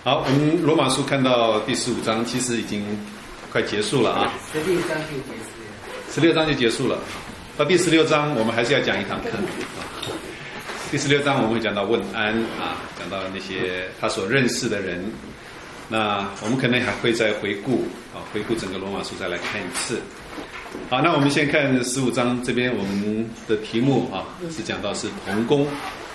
好，我们罗马书看到第15章，其实已经快结束了啊。16章就结束了。到第16章，我们还是要讲一堂课啊。第16章我们会讲到问安啊，讲到那些他所认识的人。那我们可能还会再回顾整个罗马书再来看一次。好，那我们先看15章这边，我们的题目啊是讲到是同工。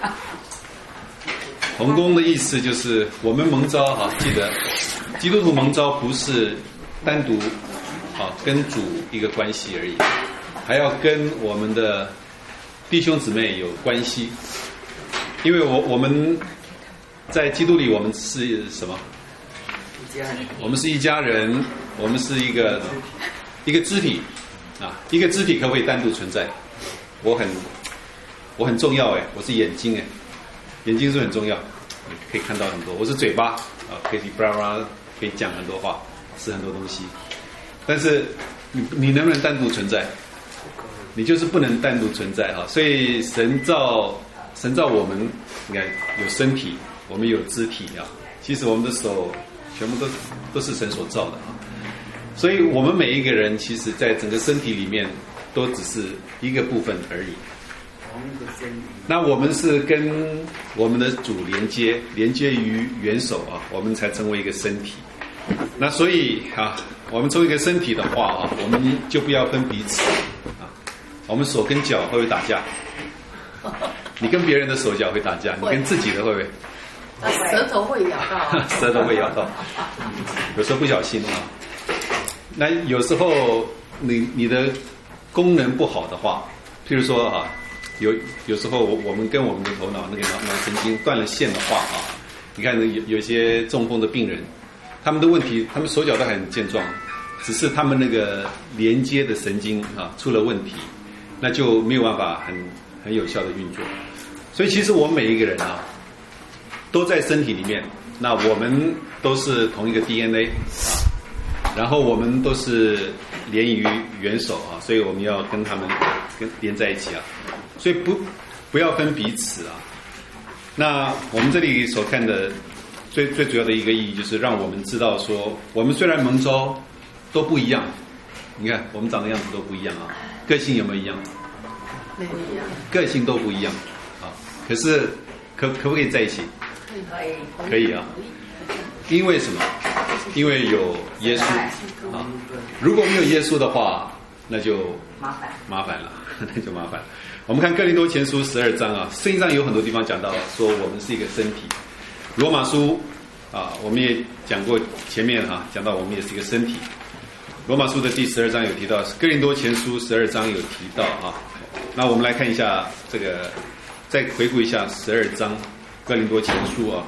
同工的意思就是我们蒙召啊，记得基督徒蒙召不是单独跟主一个关系而已，还要跟我们的弟兄姊妹有关系。因为我们在基督里，我们是什么？我们是一家人，我们是一个肢体啊，一个肢体可不可以单独存在？我很重要哎，我是眼睛哎，眼睛是很重要，可以看到很多。我是嘴巴啊，可以巴拉巴拉，可以讲很多话，吃很多东西。但是你能不能单独存在？你就是不能单独存在啊。所以神造我们，你看有身体，我们有肢体啊。其实我们的手全部都是神所造的啊。所以我们每一个人，其实在整个身体里面，都只是一个部分而已。那我们是跟我们的主连接于元首啊，我们才成为一个身体。那所以啊，我们成为一个身体的话啊，我们就不要分彼此啊。我们手跟脚会不会打架？你跟别人的手脚会打架，你跟自己的会不会？ 舌头会咬到， 舌头会咬到，有时候不小心啊。那有时候你的功能不好的话，譬如说啊，有时候我们跟我们的头脑那个脑神经断了线的话啊，你看有些中风的病人，他们的问题，他们手脚都很健壮，只是他们那个连接的神经啊出了问题，那就没有办法很有效的运作。所以其实我们每一个人啊，都在身体里面，那我们都是同一个 DNA 啊，然后我们都是连于元首啊，所以我们要跟他们连在一起啊，所以不要分彼此啊。那我们这里所看的最主要的一个意义，就是让我们知道说，我们虽然蒙召都不一样，你看我们长的样子都不一样啊，个性有没有一样？ 没有一样， 个性都不一样啊，可是可不可以在一起？可以啊。因为什么？因为有耶稣啊。如果没有耶稣的话，那就麻烦了，那就麻烦了。我们看哥林多前书12章啊，圣经上有很多地方讲到说我们是一个身体。罗马书啊，我们也讲过前面啊，讲到我们也是一个身体。罗马书的第12章有提到，哥林多前书12章有提到啊。那我们来看一下这个，再回顾一下12章哥林多前书啊。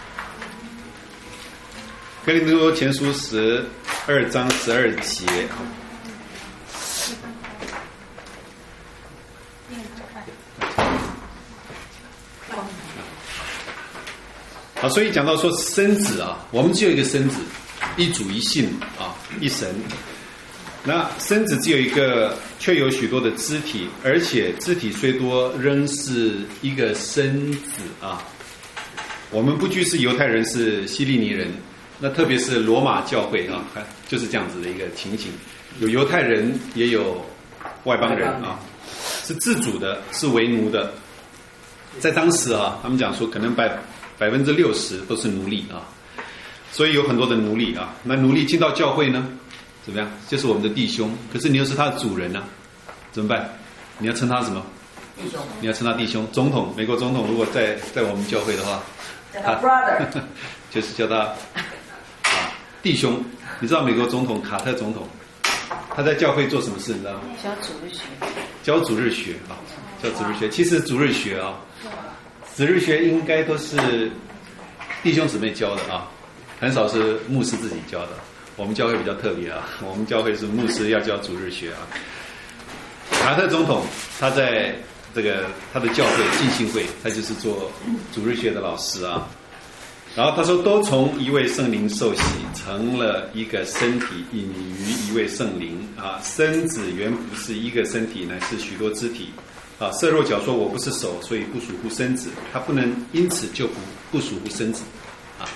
哥林多前书12章12节。好，所以讲到说身子啊，我们只有一个身子，一主一信啊，一神。那身子只有一个，却有许多的肢体，而且肢体虽多，仍是一个身子啊。我们不拘是犹太人，是希利尼人，那特别是罗马教会啊，就是这样子的一个情形，有犹太人，也有外邦人啊，是自主的，是为奴的。在当时啊，他们讲说可能60%都是奴隶啊，所以有很多的奴隶啊。那奴隶进到教会呢？怎么样？就是我们的弟兄，可是你又是他的主人啊，怎么办？你要称他什么？ 弟兄。 你要称他弟兄。总统，美国总统如果在我们教会的话， 叫他 brother， 就是叫他弟兄。你知道美国总统卡特总统，他在教会做什么事？你知道吗？ 教主日学。 教主日学啊，教主日学。其实主日学啊，主日学应该都是弟兄姊妹教的啊，很少是牧师自己教的。我们教会比较特别啊，我们教会是牧师要教主日学啊。卡特总统他在这个他的教会浸信会，他就是做主日学的老师啊。然后他说，都从一位圣灵受洗，成了一个身体，隐于一位圣灵啊。身子原不是一个身体，乃是许多肢体啊。色若脚说我不是手，所以不属乎身子，他不能因此就不属乎身子啊。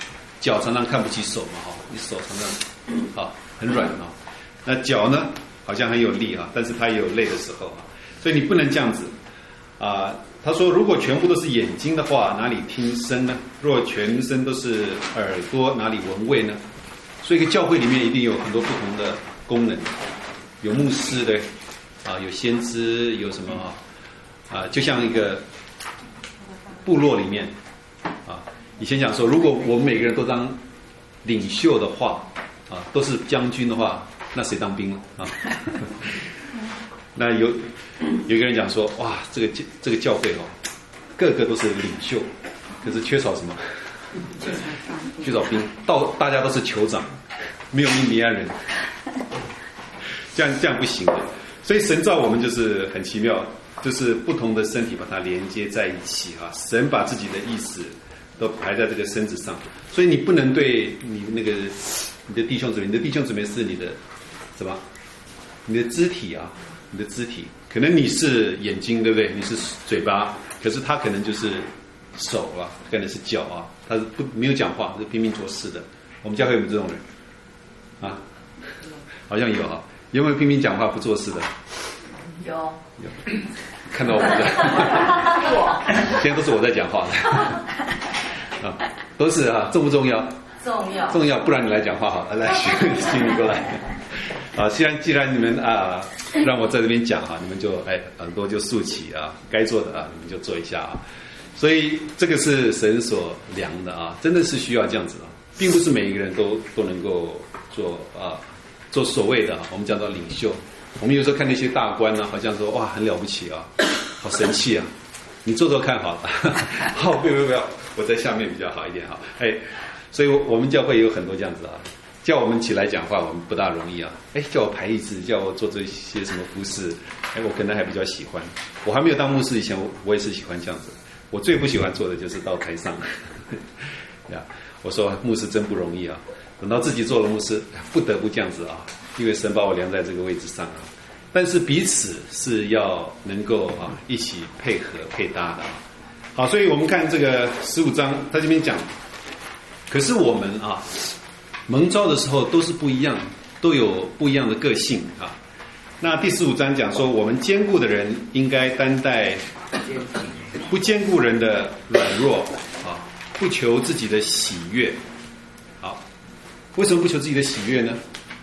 脚常常看不起手嘛哈，你手常常很软啊，那脚呢好像很有力啊，但是它也有累的时候啊，所以你不能这样子啊。他说，如果全部都是眼睛的话，哪里听声呢？若全身都是耳朵，哪里闻味呢？所以一个教会里面一定有很多不同的功能，有牧师的有先知，有什么就像一个部落里面以前讲说，如果我们每个人都当领袖的话都是将军的话，那谁当兵了啊？那有一个人讲说，哇，这个教会个个都是领袖，可是缺少什么？缺少兵，大家都是酋长，没有印第安人，这样不行的。所以神造我们就是很奇妙，就是不同的身体把它连接在一起神把自己的意思都排在这个身子上，所以你不能对你的弟兄姊妹，你的弟兄姊妹是你的什么？你的肢体你的肢体，可能你是眼睛，对不对？你是嘴巴，可是他可能就是手可能是脚他没有讲话，是拼命做事的。我们教会有没有这种人好像有没有拼命讲话不做事的？ 有， 看到我们的，现在都是我在讲话的都是重不重要？重要，不然你来讲话好，来请你过来既然你们让我在这边讲你们就耳朵就竖起该做的你们就做一下所以这个是神所量的真的是需要这样子并不是每一个人都能够做所谓的我们讲到领袖。我们有时候看那些大官好像说哇很了不起好神气你做做看好了好，不要，我在下面比较好一点所以我们教会有很多这样子叫我们起来讲话，我们不大容易叫我排一次，叫我做这些什么服事，我可能还比较喜欢。我还没有当牧师以前，我也是喜欢这样子。我最不喜欢做的就是到台上我说牧师真不容易等到自己做了牧师，不得不这样子因为神把我量在这个位置上但是彼此是要能够一起配合配搭的好，所以我们看这个15章，他这边讲，可是我们蒙召的时候都是不一样，都有不一样的个性那第15章讲说，我们坚固的人应该担待不坚固人的软弱不求自己的喜悦。好，为什么不求自己的喜悦呢？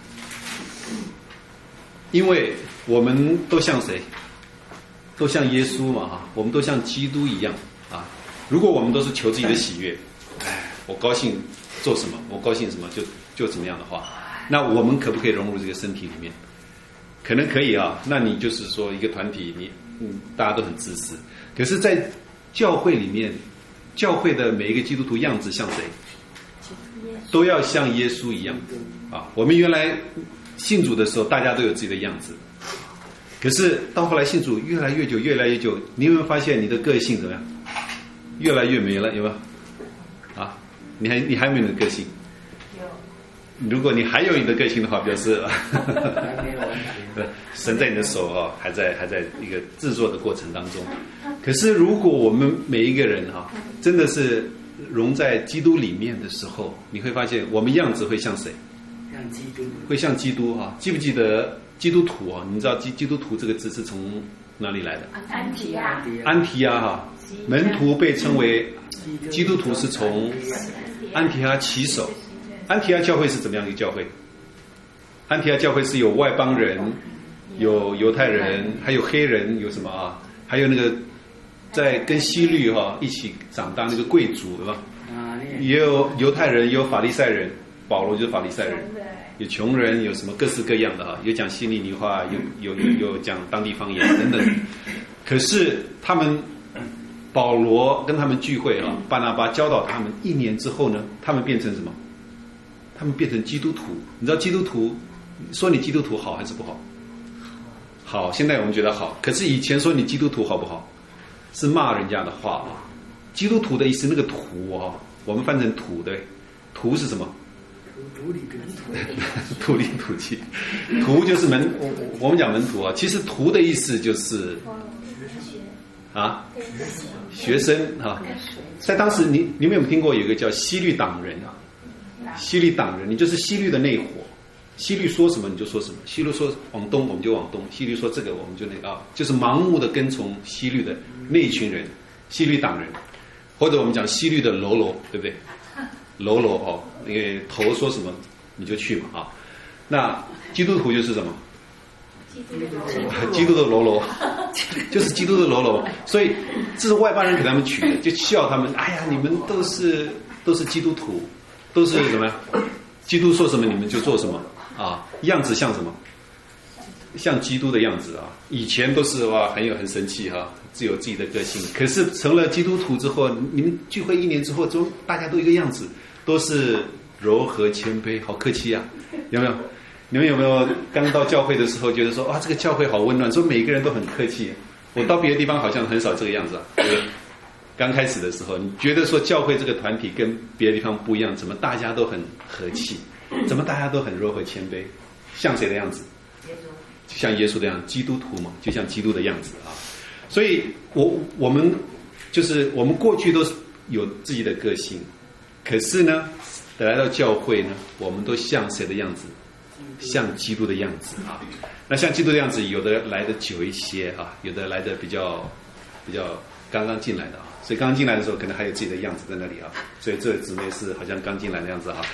因为我们都像谁？都像耶稣嘛我们都像基督一样如果我们都是求自己的喜悦，我高兴做什么，我高兴什么就怎么样的话，那我们可不可以融入这个身体里面？可能可以那你就是说一个团体，大家都很自私。可是在教会里面，教会的每一个基督徒样子像谁？都要像耶稣一样我们原来信主的时候，大家都有自己的样子，可是到后来信主越来越久，你有没有发现你的个性怎么样？越来越没了，有没有？你还没有个性？有。如果你还有你的个性的话，表示神在你的手还在一个制作的过程当中。可是如果我们每一个人真的是融在基督里面的时候，你会发现我们样子会像谁？ 像基督。 会像基督记不记得基督徒你知道基督徒这个字是从哪里来的？安提阿门徒被称为基督徒是从安提阿起手。安提阿教会是怎么样一个教会？安提阿教会是有外邦人，有犹太人，还有黑人，有什么还有那个在跟希律一起长大那个贵族，对吧？也有犹太人，也有法利赛人，保罗就是法利赛人，有穷人，有什么各式各样的有讲希利尼话，有讲当地方言等等。可是保罗跟他们聚会巴拿巴教导他们1年之后呢，他们变成什么？他们变成基督徒。你知道基督徒说你基督徒好还是不好？好，现在我们觉得好，可是以前说你基督徒好不好？是骂人家的话基督徒的意思，那个土我们翻成土的，土是什么？土里土气，徒就是门，我们讲门徒其实徒的意思就是学生在当时你们有没有听过有一个叫希律党人希律党人，你就是希律的内伙。希律说什么你就说什么，希律说往东我们就往东，希律说这个我们就那个啊，就是盲目的跟从希律的那一群人，希律党人，或者我们讲希律的喽啰，对不对？喽啰哦，那个头说什么你就去嘛啊。那基督徒就是什么？基督的喽啰，就是基督的喽啰。所以这是外邦人给他们取的，就笑他们。哎呀，你们都是基督徒，都是什么？基督说什么你们就做什么啊？样子像什么？像基督的样子啊！以前都是哇，很神气哈，自有自己的个性。可是成了基督徒之后，你们聚会1年之后，大家都一个样子，都是柔和谦卑，好客气啊，有没有？你们有没有刚到教会的时候觉得说啊，这个教会好温暖，说每一个人都很客气？我到别的地方好像很少这个样子啊，对不对？刚开始的时候，你觉得说教会这个团体跟别的地方不一样，怎么大家都很和气？怎么大家都很柔和谦卑？像谁的样子？就像耶稣的样子，基督徒嘛，就像基督的样子啊。所以我们就是我们过去都是有自己的个性，可是呢，来到教会呢，我们都像谁的样子？像基督的样子啊。那像基督的样子，有的来的久一些啊，有的来的比较刚刚进来的啊。所以刚进来的时候，可能还有自己的样子在那里啊。所以这位姊妹是好像刚进来的样子啊。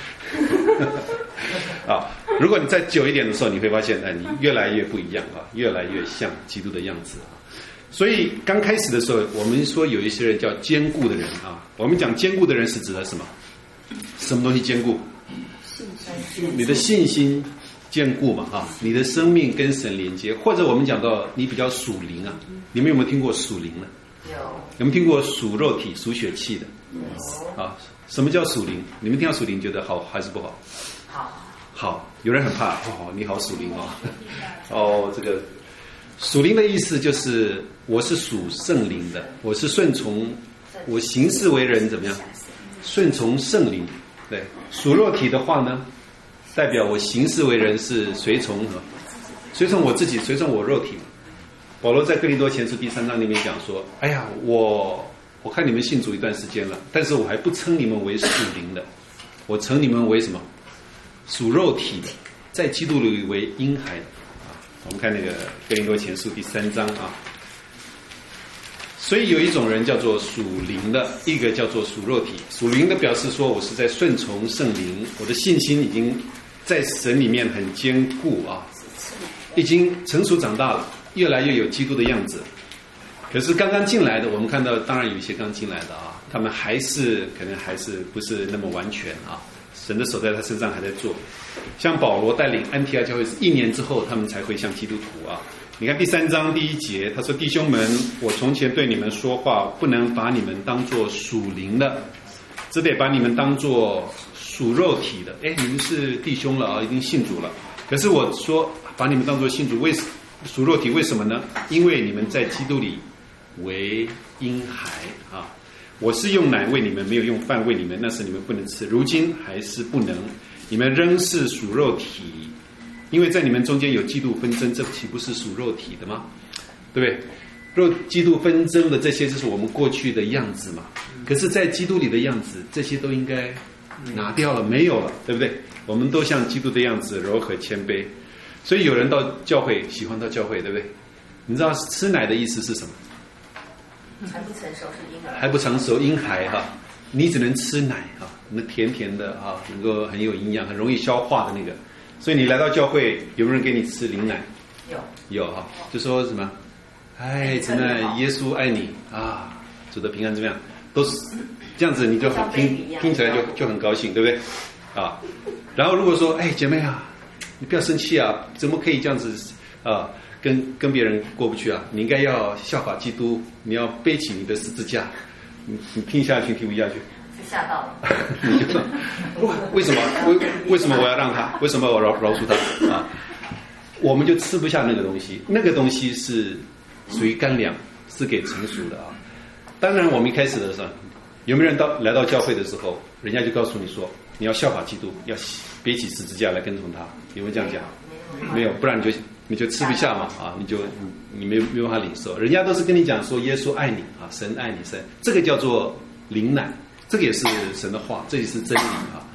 啊，如果你再久一点的时候，你会发现，你越来越不一样啊，越来越像基督的样子啊。所以刚开始的时候，我们说有一些人叫坚固的人啊。我们讲坚固的人是指的什么？什么东西坚固？你的信心坚固嘛啊，你的生命跟神连接，或者我们讲到你比较属灵啊。你们有没有听过属灵呢？有没有听过属肉体、属血气的？啊，什么叫属灵？你们听到属灵觉得好还是不好？好，有人很怕哦，你好属灵哦。哦，这个属灵的意思就是我是属圣灵的，我是顺从，我行事为人怎么样？顺从圣灵。对，属肉体的话呢，代表我行事为人是随从我自己，随从我肉体嘛。保罗在哥林多前书第3章里面讲说，哎呀，我看你们信主一段时间了，但是我还不称你们为属灵的，我称你们为什么？属肉体的，在基督里为婴孩的啊。我们看那个哥林多前书第3章啊。所以有一种人叫做属灵的，一个叫做属肉体。属灵的表示说我是在顺从圣灵，我的信心已经在神里面很坚固啊，已经成熟长大了，越来越有基督的样子。可是刚刚进来的，我们看到当然有一些刚进来的啊，他们可能还是不是那么完全啊，神的手在他身上还在做。像保罗带领安提阿教会是1年之后，他们才会像基督徒啊。你看第3章第1节，他说：“弟兄们，我从前对你们说话，不能把你们当作属灵的，只得把你们当作属肉体的。哎，你们是弟兄了啊，已经信主了。可是我说把你们当作信主，属肉体为什么呢？因为你们在基督里为婴孩啊。我是用奶喂你们，没有用饭喂你们，那时你们不能吃，如今还是不能。你们仍是属肉体。”因为在你们中间有嫉妒纷争，这岂不是属肉体的吗？对不对？嫉妒纷争的这些就是我们过去的样子嘛。可是在基督里的样子，这些都应该拿掉了，没有了，对不对？我们都像基督的样子，柔和谦卑。所以有人到教会，喜欢到教会，对不对？你知道吃奶的意思是什么？ 还不成熟是婴儿， 还不成熟婴孩哈，你只能吃奶啊，那甜甜的啊，能够很有营养，很容易消化的那个。所以你来到教会，有没有人给你吃灵奶？有哈，就说什么？哎，真的，耶稣爱你啊，主的平安怎么样？都是这样子，你就听起来就很高兴，对不对？啊，然后如果说，哎，姐妹啊，你不要生气啊，怎么可以这样子啊？跟别人过不去啊？你应该要效法基督，你要背起你的十字架。你听下去，听不下去？ 吓到了， 你就说为什么我要让他？为什么我饶恕他啊？我们就吃不下那个东西，那个东西是属于干粮，是给成熟的啊。当然，我们一开始的时候，有没有人来到教会的时候，人家就告诉你说，你要效法基督，要背起十字架来跟从他，有没有这样讲？没有，不然你就吃不下嘛啊，你没办法领受。人家都是跟你讲说，耶稣爱你啊，神爱你，这个叫做灵奶。这个也是神的话，这也是真理啊。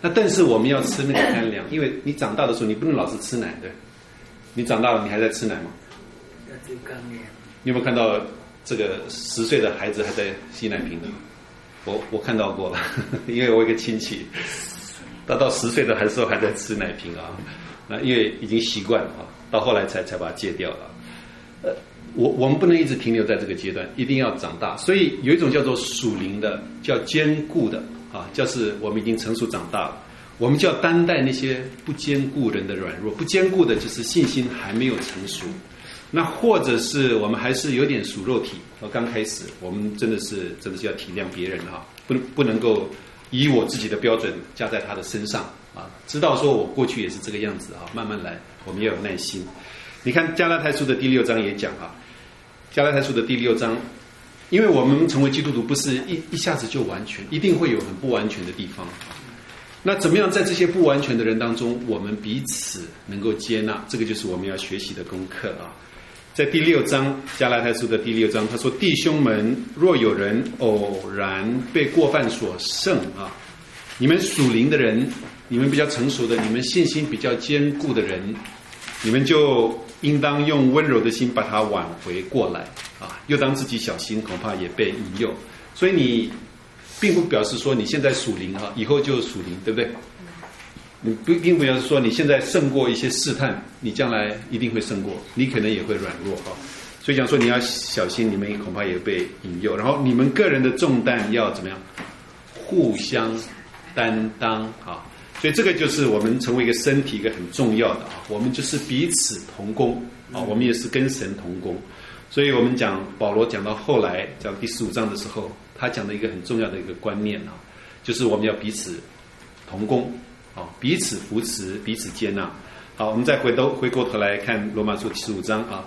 那但是我们要吃那个干粮，因为你长大的时候你不能老是吃奶，对？你长大了你还在吃奶吗？ 要吃干粮。 你有没有看到这个10岁的孩子还在吸奶瓶的？我看到过了，因为我有一个亲戚，他到10岁的时候还在吃奶瓶啊，那因为已经习惯了啊，到后来才把它戒掉了。我们不能一直停留在这个阶段，一定要长大。所以有一种叫做属灵的，叫坚固的啊，就是我们已经成熟长大了。我们就要担待那些不坚固人的软弱，不坚固的就是信心还没有成熟。那或者是我们还是有点属肉体，刚开始我们真的是要体谅别人啊，不能够以我自己的标准加在他的身上啊，知道说我过去也是这个样子啊，慢慢来，我们要有耐心。你看加拉太书的第6章也讲啊，加拉太书的第6章，因为我们成为基督徒不是一下子就完全，一定会有很不完全的地方。那怎么样在这些不完全的人当中，我们彼此能够接纳，这个就是我们要学习的功课啊。在第6章，加拉太书的第6章，他说：“弟兄们，若有人偶然被过犯所胜啊，你们属灵的人，你们比较成熟的，你们信心比较坚固的人，你们就应当用温柔的心把它挽回过来啊，又当自己小心，恐怕也被引诱。”所以你并不表示说你现在属灵啊，以后就属灵，对不对？你并不表示说你现在胜过一些试探，你将来一定会胜过，你可能也会软弱啊。所以讲说你要小心，你们恐怕也被引诱。然后你们个人的重担要怎么样？互相担当啊。所以这个就是我们成为一个身体一个很重要的啊，我们就是彼此同工啊，我们也是跟神同工。所以我们讲保罗讲到后来讲第15章的时候，他讲的一个很重要的一个观念啊，就是我们要彼此同工啊，彼此扶持，彼此接纳。好，我们再回过头来看罗马书15章啊。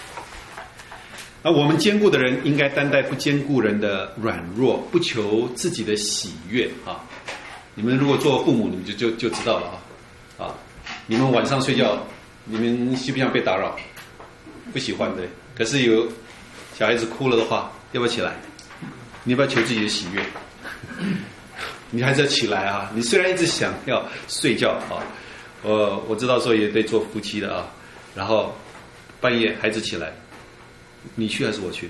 我们坚固的人应该担待不坚固人的软弱，不求自己的喜悦啊。你们如果做父母，你们就知道了啊。你们晚上睡觉，你们希不希望被打扰？不喜欢的。可是有小孩子哭了的话，要不要起来？你要不要求自己的喜悦？你还是要起来啊！你虽然一直想要睡觉啊，我知道说也对做夫妻的啊，然后半夜孩子起来，你去还是我去？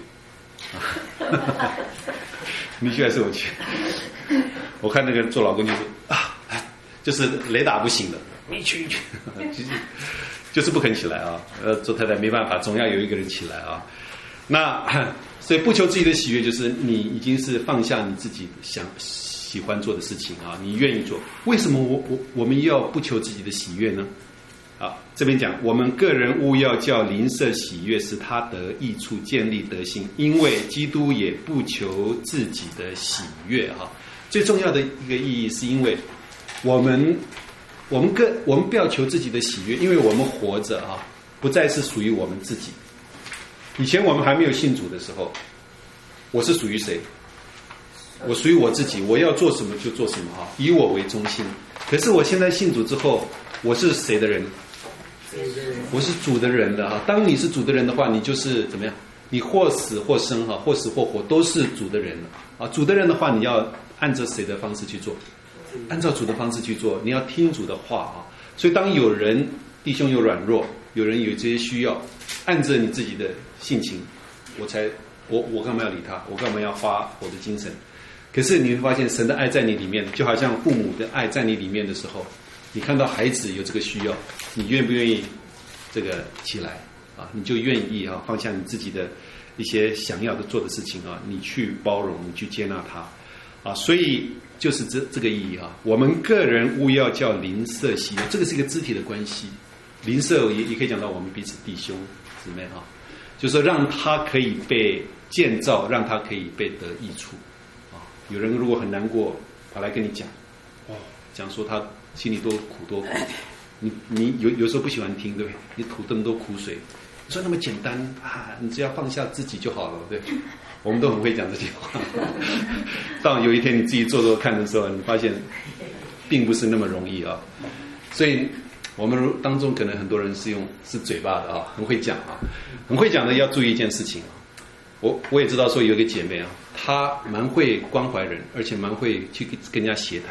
你去还是我去？我看那个做老公就是雷打不醒的，你去，就是不肯起来啊。做太太没办法，总要有一个人起来啊。那所以不求自己的喜悦，就是你已经是放下你自己喜欢做的事情啊，你愿意做。为什么我们要不求自己的喜悦呢？啊，这边讲我们个人务要叫邻舍喜悦，使他得益处，建立德行，因为基督也不求自己的喜悦啊。最重要的一个意义是因为我们不要求自己的喜悦，因为我们活着啊，不再是属于我们自己。以前我们还没有信主的时候，我是属于谁？我属于我自己，我要做什么就做什么啊，以我为中心。可是我现在信主之后，我是谁的人？我是主的人的啊。当你是主的人的话，你就是怎么样？你或死或生哈，或死或活，都是主的人了啊。主的人的话，你要按照谁的方式去做？按照主的方式去做，你要听主的话啊。所以当有人弟兄有软弱，有人有这些需要，按着你自己的性情，我干嘛要理他？我干嘛要花我的精神？可是你会发现神的爱在你里面，就好像父母的爱在你里面的时候，你看到孩子有这个需要，你愿不愿意这个起来啊？你就愿意啊，放下你自己的一些想要的做的事情啊，你去包容，你去接纳他啊。所以就是这个意义啊。我们个人务要叫邻舍喜悦，这个是一个肢体的关系。邻舍也可以讲到我们彼此弟兄姊妹啊，就是说让他可以被建造，让他可以被得益处。有人如果很难过，跑来跟你讲，讲说他心里多苦，你有时候不喜欢听，对不对？你吐这么多苦水，你说那么简单啊，你只要放下自己就好了，对。我们都很会讲这些话。到有一天你自己做看的时候，你发现并不是那么容易啊。所以我们当中可能很多人是嘴巴的啊，很会讲啊，很会讲的要注意一件事情啊。我也知道说有一个姐妹啊，她蛮会关怀人，而且蛮会去跟人家协谈。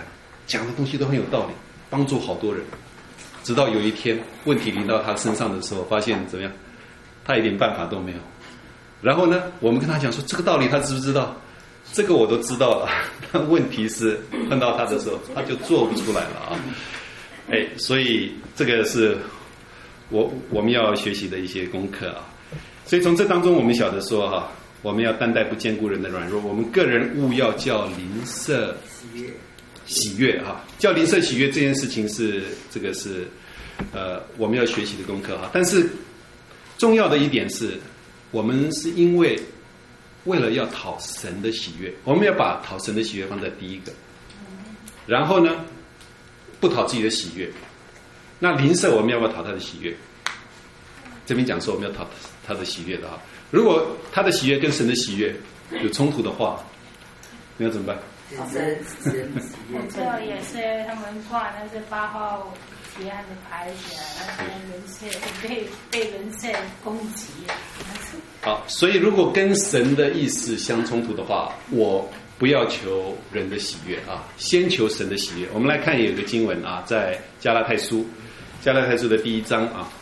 讲的东西都很有道理，帮助好多人。直到有一天问题临到他身上的时候，发现怎么样？他一点办法都没有。然后呢，我们跟他讲说这个道理他知不知道？这个我都知道了，但问题是碰到他的时候，他就做不出来了啊！哎，所以这个是我们要学习的一些功课啊。所以从这当中，我们晓得说哈，我们要担待不坚固人的软弱，我们个人务要叫邻舍喜悦啊，叫邻舍喜悦这件事情是这个是我们要学习的功课啊。但是重要的一点是，我们是因为了要讨神的喜悦，我们要把讨神的喜悦放在第一个，然后呢，不讨自己的喜悦。那邻舍我们要不要讨他的喜悦？这边讲说我们要讨他的喜悦的啊。如果他的喜悦跟神的喜悦有冲突的话，你要怎么办？ 最后也是他们挂那是8号提案的牌子啊，然后人设被人设攻击啊。 好，所以如果跟神的意思相冲突的话，我不要求人的喜悦啊，先求神的喜悦。我们来看有一个经文啊，在加拉太书的1章啊，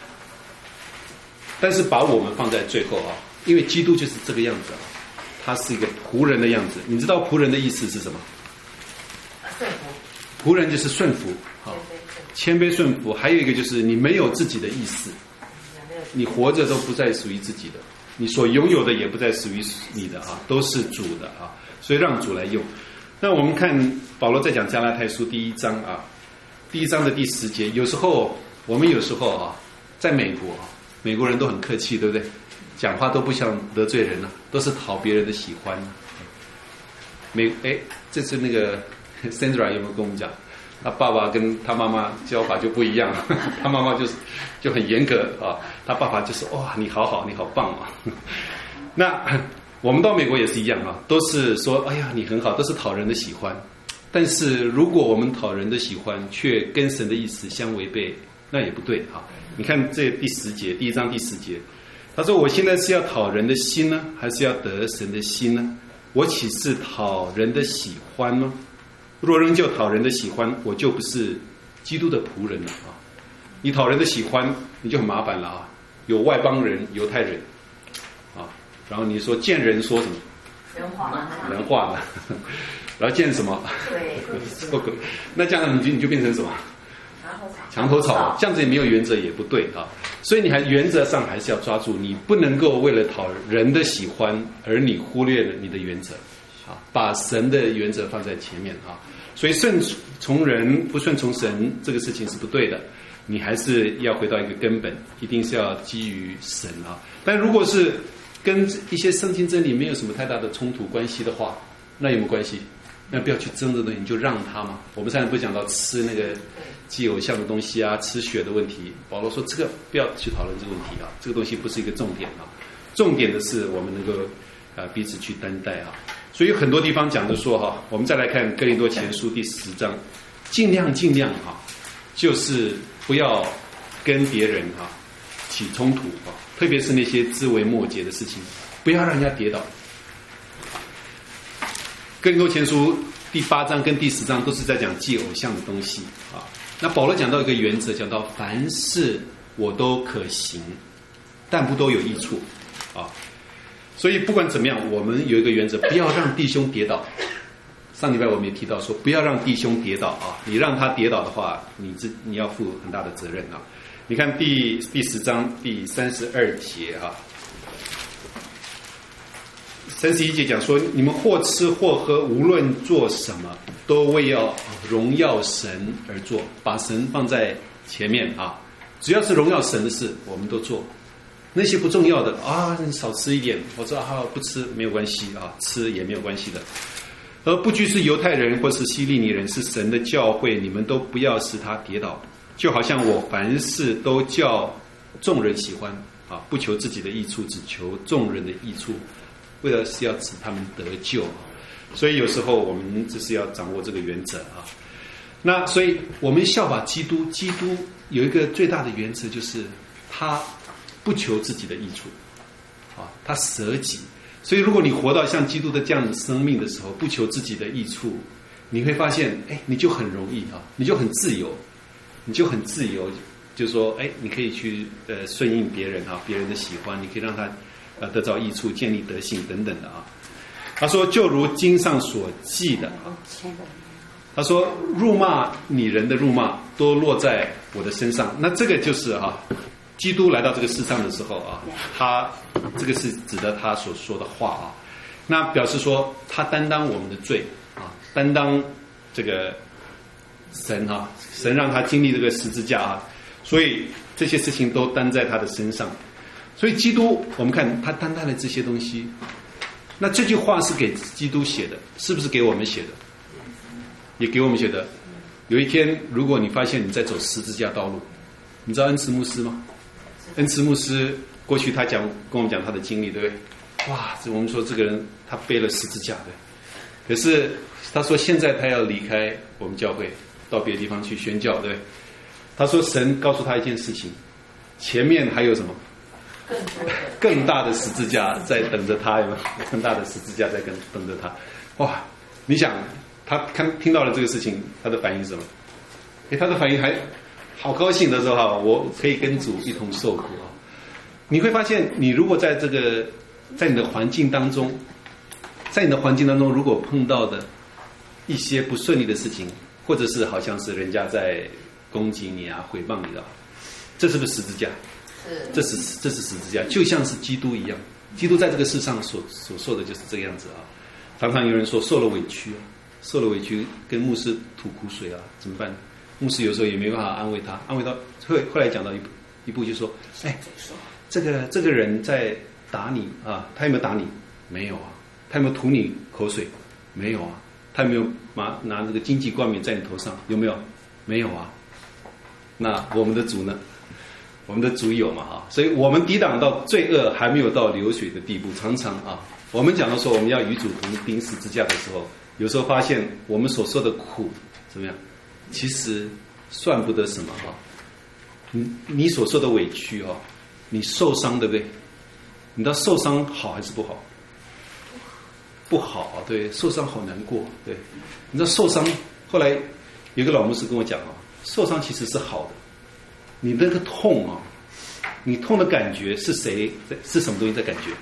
但是把我们放在最后啊，因为基督就是这个样子啊，他是一个仆人的样子。你知道仆人的意思是什么？ 顺服。 仆人就是顺服，好，谦卑顺服。还有一个就是你没有自己的意思，你活着都不再属于自己的，你所拥有的也不再属于你的啊，都是主的啊，所以让主来用。那我们看保罗在讲加拉太书1章啊，1章的第10节，我们有时候啊，在美国人都很客气，对不对？讲话都不想得罪人啊，都是讨别人的喜欢。这次那个 Sandra 有没有跟我们讲？他爸爸跟他妈妈教法就不一样了，他妈妈就很严格啊，他爸爸就说哇你好，你好棒啊。那我们到美国也是一样啊，都是说哎呀你很好，都是讨人的喜欢。但是如果我们讨人的喜欢，却跟神的意思相违背，那也不对啊。你看这第10节，1章第10节，他说我现在是要讨人的心呢，还是要得神的心呢？我岂是讨人的喜欢吗？若仍旧讨人的喜欢，我就不是基督的仆人了啊！你讨人的喜欢，你就很麻烦了啊！有外邦人、犹太人啊，然后你说见人说什么？人话了，然后见什么？对，那这样你就变成什么？墙头草，这样子也没有原则也不对啊！所以你原则上还是要抓住，你不能够为了讨人的喜欢而你忽略了你的原则啊，把神的原则放在前面啊！所以顺从人不顺从神这个事情是不对的，你还是要回到一个根本，一定是要基于神啊。但如果是跟一些圣经真理没有什么太大的冲突关系的话，那有没有关系？那不要去争这东西，你就让他嘛。我们上次不是讲到吃那个祭偶像的东西啊，吃血的问题，保罗说这个不要去讨论这个问题啊，这个东西不是一个重点啊，重点的是我们能够彼此去担待啊。所以有很多地方讲的说哈，我们再来看哥林多前书第10章，尽量哈，就是不要跟别人起冲突啊，特别是那些枝微末节的事情，不要让人家跌倒。哥林多前书第8章跟第10章都是在讲祭偶像的东西啊。那保罗讲到一个原则，讲到凡事我都可行，但不都有益处啊。所以不管怎么样，我们有一个原则，不要让弟兄跌倒。上礼拜我们也提到说，不要让弟兄跌倒啊！你让他跌倒的话，你要负很大的责任啊！你看第10章第32节啊，31节讲说，你们或吃或喝，无论做什么，都为要荣耀神而做，把神放在前面啊！只要是荣耀神的事，我们都做。那些不重要的啊，你少吃一点，我说不吃没有关系啊，吃也没有关系的。而不拘是犹太人或是希利尼人，是神的教会，你们都不要使他跌倒。就好像我凡事都叫众人喜欢啊，不求自己的益处，只求众人的益处，为了是要使他们得救。所以有时候我们就是要掌握这个原则啊。那所以我们效法基督，基督有一个最大的原则，就是他不求自己的益处啊，他舍己。所以如果你活到像基督的这样的生命的时候，不求自己的益处， 你会发现，哎，你就很容易啊，你就很自由，就是说，哎，你可以去顺应别人啊，别人的喜欢，你可以让他得着益处，建立德性等等的啊。他说，就如经上所记的啊，他说，辱骂你人的辱骂都落在我的身上。那这个就是基督来到这个世上的时候啊，他这个是指的他所说的话啊，那表示说他担当我们的罪啊，担当这个神让他经历这个十字架啊，所以这些事情都担在他的身上。所以基督，我们看他担待了这些东西。那这句话是给基督写的，是不是给我们写的？也给我们写的。有一天，如果你发现你在走十字架道路，你知道恩慈牧师吗？恩慈牧师过去他跟我们讲他的经历，对不对？哇，我们说这个人他背了十字架的，可是他说现在他要离开我们教会，到别的地方去宣教，对不对？他说神告诉他一件事情，前面还有什么？更大的十字架在等着他，有没有？更大的十字架在等着他。哇，你想他听到了这个事情，他的反应是什么？他的反应还好高兴的时候我可以跟主一同受苦啊！你会发现，你如果在你的环境当中，如果碰到的一些不顺利的事情，或者是好像是人家在攻击你啊、诽谤你的，这是不是十字架？这是十字架，就像是基督一样。基督在这个世上所受的就是这个样子啊。常常有人说受了委屈跟牧师吐苦水啊，怎么办？牧师有时候也没办法安慰他，安慰到后来讲到一步就说，哎，这个人在打你啊，他有没有打你？没有啊。他有没有吐你口水？没有啊。他有没有拿这个荆棘冠冕在你头上？有没有？没有啊。那我们的主呢？我们的主有嘛所以我们抵挡到罪恶还没有到流血的地步。常常我们讲到说我们要与主同钉十字架的时候，有时候发现我们所受的苦怎么样？其实算不得什么你所受的委屈你受伤对不对？你知道受伤好还是不好？不好对，受伤好难过对。你知道受伤，后来有个老牧师跟我讲受伤其实是好的。你那个痛你痛的感觉是是什么东西在感觉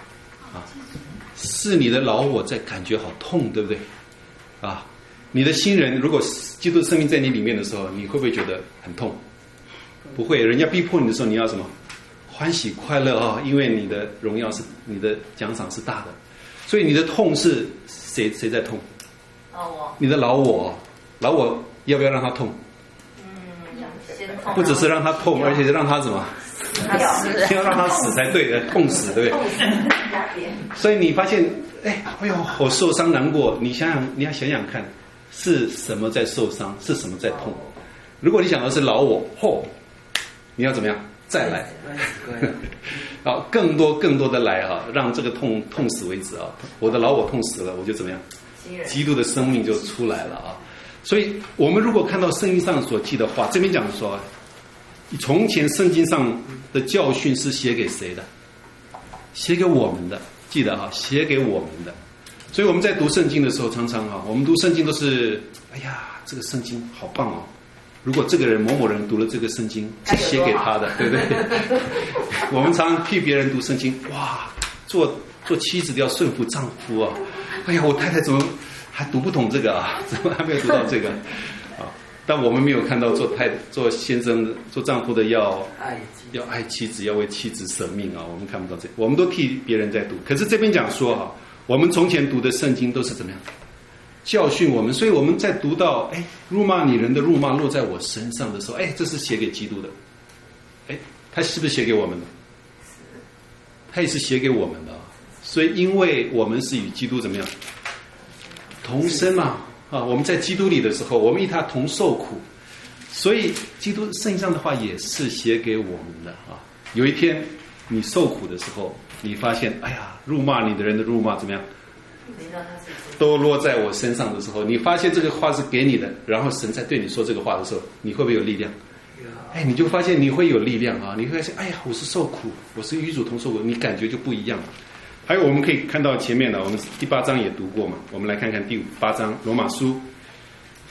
是你的老我在感觉好痛，对不对你的新人如果基督生命在你里面的时候，你会不会觉得很痛？不会。人家逼迫你的时候，你要什么？欢喜快乐因为你的荣耀是你的奖赏是大的。所以你的痛是谁在痛？你的老我要不要让他痛？不只是让他痛，而且让他什么？要让他死才对的，痛死对不对？所以你发现，哎呦，好受伤难过。你要想想看，是什么在受伤，是什么在痛？如果你想的是老我，你要怎么样？再来，好，更多的来让这个痛死为止我的老我痛死了，我就怎么样？基督的生命就出来了所以我们如果看到圣经上所记的话，这边讲说，从前圣经上的教训是写给谁的？写给我们的，记得写给我们的。所以我们在读圣经的时候，常常我们读圣经都是，哎呀，这个圣经好棒如果这个人某人读了这个圣经，是写给他的，对不对？我们常常替别人读圣经，哇，做妻子的要顺服丈夫哎呀，我太太怎么还读不懂这个怎么还没有读到这个但我们没有看到做先生做丈夫的要爱妻子，要为妻子舍命我们看不到这个，我们都替别人在读。可是这边讲说我们从前读的圣经都是怎么样教训我们，所以我们在读到辱骂你人的辱骂落在我身上的时候，这是写给基督的，他是不是写给我们的？他也是写给我们的所以因为我们是与基督怎么样同生嘛我们在基督里的时候，我们与他同受苦，所以基督圣经上的话也是写给我们的有一天你受苦的时候，你发现哎呀，辱骂你的人的辱骂怎么样都落在我身上的时候，你发现这个话是给你的，然后神在对你说这个话的时候，你会不会有力量？你就发现你会有力量你会发现哎呀，我是受苦，我是与主同受苦，你感觉就不一样了。还有我们可以看到前面的，我们第8章也读过嘛，我们来看看第8章罗马书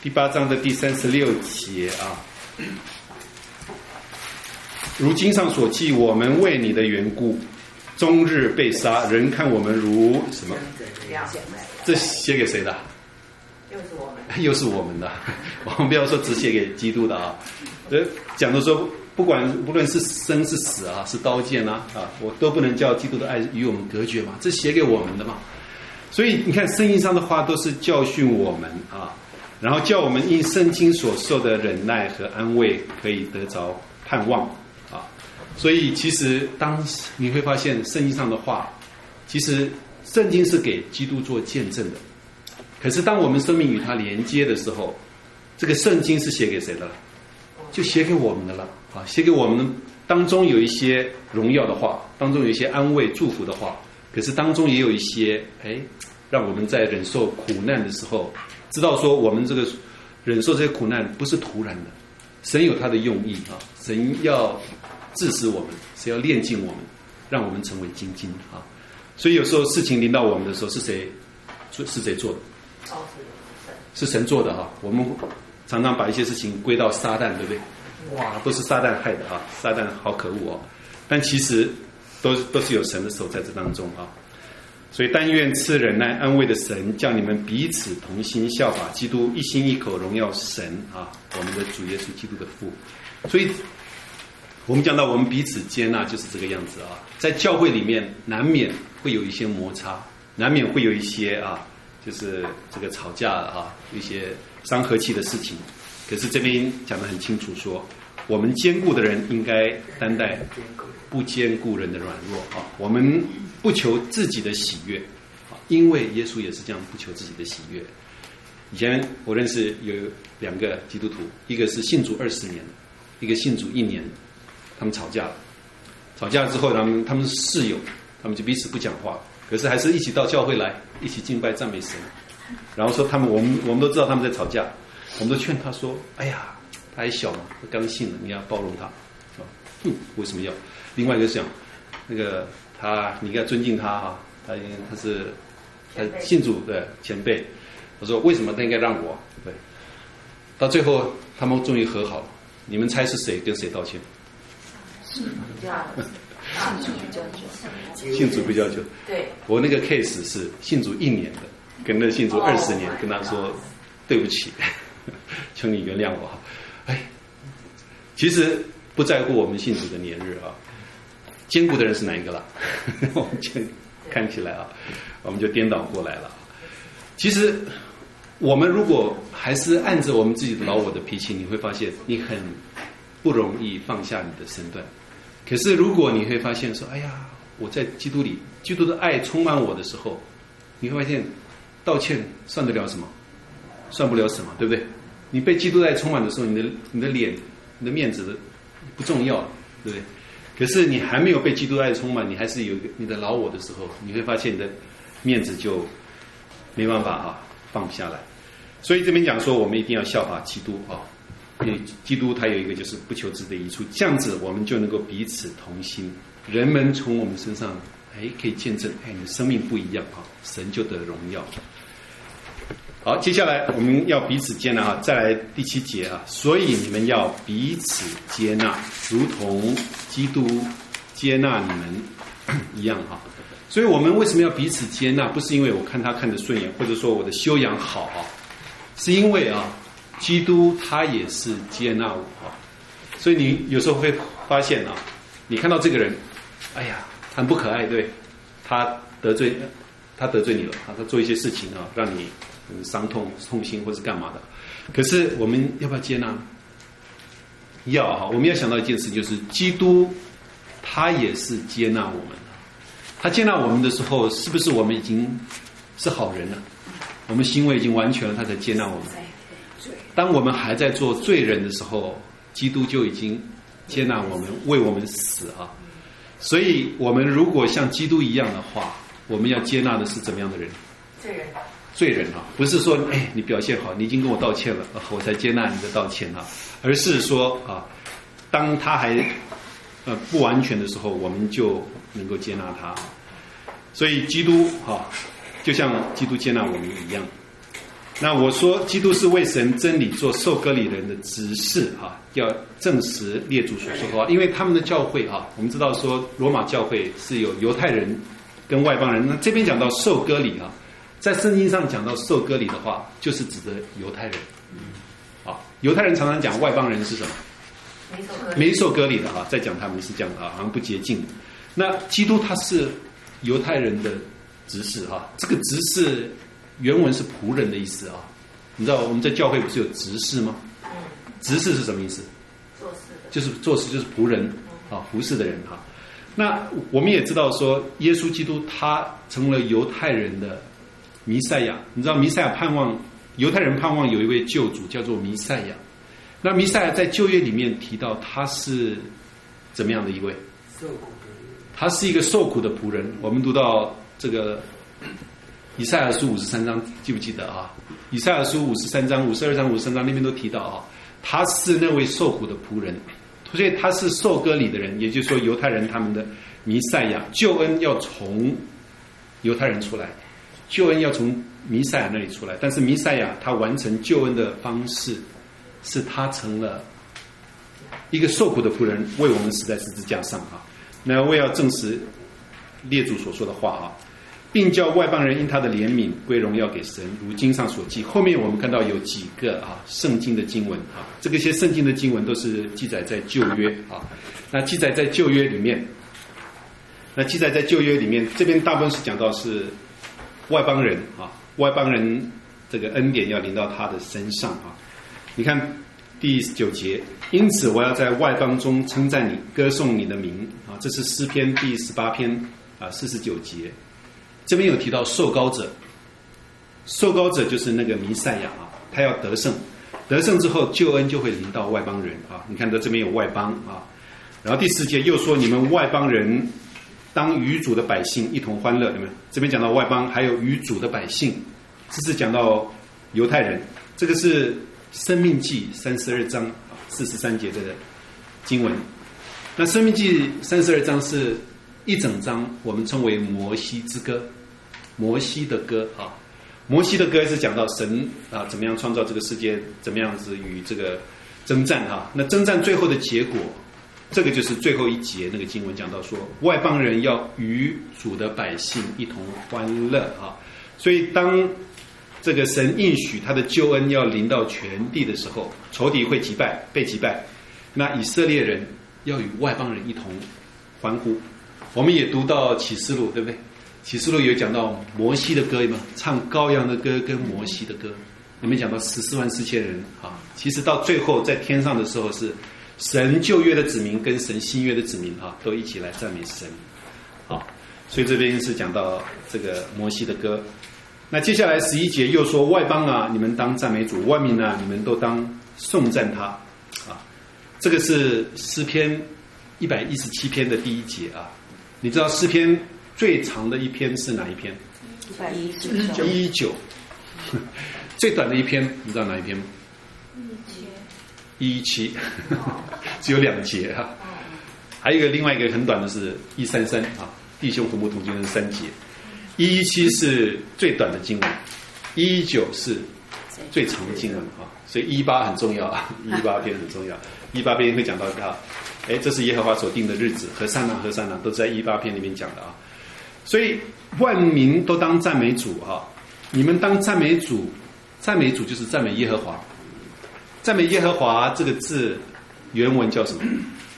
第8章的第36节啊。如经上所记，我们为你的缘故，终日被杀，人看我们如什么？这写给谁的？又是我们的。我们不要说只写给基督的啊。讲的说，不论是生是死啊，是刀剑啊，我都不能叫基督的爱与我们隔绝嘛，这写给我们的嘛。所以你看，圣经上的话都是教训我们啊，然后叫我们因圣经所受的忍耐和安慰，可以得着盼望啊。所以其实当你会发现圣经上的话，其实圣经是给基督做见证的。可是当我们生命与他连接的时候，这个圣经是写给谁的了？就写给我们的了啊！写给我们当中有一些荣耀的话，当中有一些安慰祝福的话，可是当中也有一些让我们在忍受苦难的时候，知道说我们这个忍受这些苦难不是突然的，神有他的用意啊！神要致使我们，神要炼净我们，让我们成为精金啊！所以有时候事情临到我们的时候，是谁做的？是神做的哈！我们常常把一些事情归到撒旦，对不对？哇，都是撒旦害的啊！撒旦好可恶哦！但其实都是有神的手在这当中啊！所以但愿赐忍耐安慰的神，叫你们彼此同心，效法基督，一心一口荣耀神啊！我们的主耶稣基督的父。所以我们讲到我们彼此接纳，就是这个样子啊！在教会里面难免会有一些摩擦，难免会有一些就是这个吵架啊，一些伤和气的事情。可是这边讲得很清楚说，我们坚固的人应该担待不坚固人的软弱啊。我们不求自己的喜悦啊，因为耶稣也是这样不求自己的喜悦。以前我认识有2个基督徒，一个是信主20年，一个信主1年，他们吵架了。吵架之后，他们是室友，他们就彼此不讲话，可是还是一起到教会来，一起敬拜赞美神。然后说我们都知道他们在吵架，我们都劝他说：“哎呀，他还小嘛，刚信了，你要包容他。”为什么要？另外一个讲，那个你应该尊敬他啊，他信主的前辈。我说为什么他应该让我？对，到最后他们终于和好了。你们猜是谁跟谁道歉？信主比较久。对，我那个 case 是信主1年的，跟那信主20年，跟他说对不起，求你原谅我。其实不在乎我们信主的年日啊，坚固的人是哪一个了？我们就看起来我们就颠倒过来了。其实我们如果还是按着我们自己的老我的脾气，你会发现你很不容易放下你的身段。可是如果你会发现说，哎呀，我在基督里，基督的爱充满我的时候，你会发现道歉算得了什么？算不了什么，对不对？你被基督的爱充满的时候，你的脸、你的面子不重要，对不对？可是你还没有被基督的爱充满，你还是有你的老我的时候，你会发现你的面子就没办法放不下来。所以这边讲说，我们一定要效法基督因为基督他有一个就是不求自己的益处，这样子我们就能够彼此同心，人们从我们身上可以见证你的生命不一样神就得荣耀。好，接下来我们要彼此接纳再来第7节所以你们要彼此接纳，如同基督接纳你们一样所以我们为什么要彼此接纳？不是因为我看他看得顺眼，或者说我的修养好是因为基督他也是接纳我所以你有时候会发现你看到这个人，哎呀，很不可爱，对，他得罪你了他做一些事情让你伤痛心或是干嘛的。可是我们要不要接纳？要我们要想到一件事，就是基督他也是接纳我们的。他接纳我们的时候，是不是我们已经是好人了？我们行为已经完全了，他才接纳我们。当我们还在做罪人的时候，基督就已经接纳我们，为我们死所以我们如果像基督一样的话，我们要接纳的是怎么样的人？罪人不是说你表现好，你已经跟我道歉了我才接纳你的道歉而是说当他还不完全的时候，我们就能够接纳他。所以基督就像基督接纳我们一样那我说基督是为神真理做受割礼人的执事要证实列祖所说的话，因为他们的教会我们知道说罗马教会是有犹太人跟外邦人，那这边讲到受割礼在圣经上讲到受割礼的话，就是指的犹太人。犹太人常常讲外邦人是什么？没受割礼的在讲他们是这样好像不洁净的。那基督他是犹太人的执事这个执事原文是仆人的意思你知道我们在教会不是有执事吗？执事是什么意思？做事的，就是做事，就是仆人服侍的人那我们也知道说耶稣基督他成了犹太人的弥赛亚。你知道弥赛亚盼望犹太人盼望有一位救主叫做弥赛亚。那弥赛亚在旧约里面提到他是怎么样的一位？ 受苦的人。 他是一个受苦的仆人。我们读到这个以赛亚书53章，记不记得以赛亚书53章、52章、53章那边都提到他是那位受苦的仆人，所以他是受割礼的人，也就是说犹太人他们的弥赛亚。救恩要从犹太人出来，救恩要从弥赛亚那里出来，但是弥赛亚他完成救恩的方式是他成了一个受苦的仆人，为我们死在十字架上那为要证实列祖所说的话并叫外邦人因他的怜悯归荣耀给神，如经上所记。后面我们看到有几个圣经的经文这个些圣经的经文都是记载在旧约那记载在旧约里面，这边大部分是讲到是外邦人外邦人这个恩典要临到他的身上你看第9节，因此我要在外邦中称赞你，歌颂你的名这是诗篇第18篇49节。这边有提到受膏者，受膏者就是那个弥赛亚他要得胜，得胜之后救恩就会临到外邦人你看到这边有外邦然后第10节又说，你们外邦人当与主的百姓一同欢乐。这边讲到外邦还有与主的百姓，这是讲到犹太人。这个是申命记32章43节的经文。那申命记32章是一整章，我们称为摩西之歌，摩西的歌摩西的歌是讲到神怎么样创造这个世界，怎么样子与这个征战那征战最后的结果，这个就是最后一节那个经文讲到说，外邦人要与主的百姓一同欢乐所以当这个神应许他的救恩要临到全地的时候，仇敌会被击败，那以色列人要与外邦人一同欢呼。我们也读到启示录，对不对？启示录有讲到摩西的歌吗？唱羔羊的歌跟摩西的歌，里面讲到144000人其实到最后在天上的时候，是神旧约的子民跟神新约的子民都一起来赞美神所以这边是讲到这个摩西的歌。那接下来11节又说，外邦你们当赞美主，万民你们都当颂赞他这个是诗篇117篇的第1节你知道诗篇最长的一篇是哪一篇？119最短的一篇你知道哪一篇吗？117只有2节还有另外一个很短的是133弟兄和睦同心的3节。117是最短的经文，119是最长的经文所以118很重要118篇很重要。118篇会讲到这是耶和华所定的日子，和善哪都在118篇里面讲的所以万民都当赞美主你们当赞美主，赞美主就是赞美耶和华。赞美耶和华这个字原文叫什么？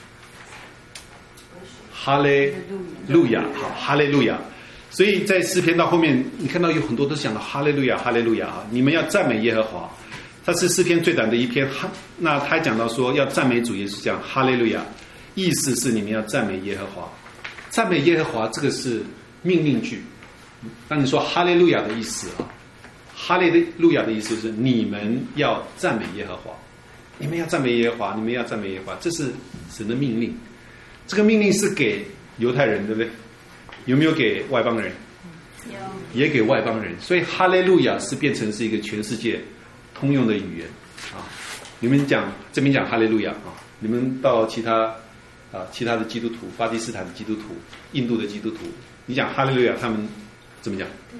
哈利路亚哈利路亚。所以在诗篇到后面你看到有很多都讲到哈利路亚哈利路亚你们要赞美耶和华。它是诗篇最短的一篇那他讲到说要赞美主也是讲哈利路亚，意思是你们要赞美耶和华。赞美耶和华这个是命令句。当你说哈利路亚的意思哈利路亚的意思是你们要赞美耶和华，你们要赞美耶和华，你们要赞美耶和华，这是神的命令。这个命令是给犹太人，对不对？有没有给外邦人？有，也给外邦人。所以哈利路亚是变成是一个全世界通用的语言你们讲这边讲哈利路亚你们到其他的基督徒，巴基斯坦的基督徒，印度的基督徒，你讲哈利路亚，他们怎么讲？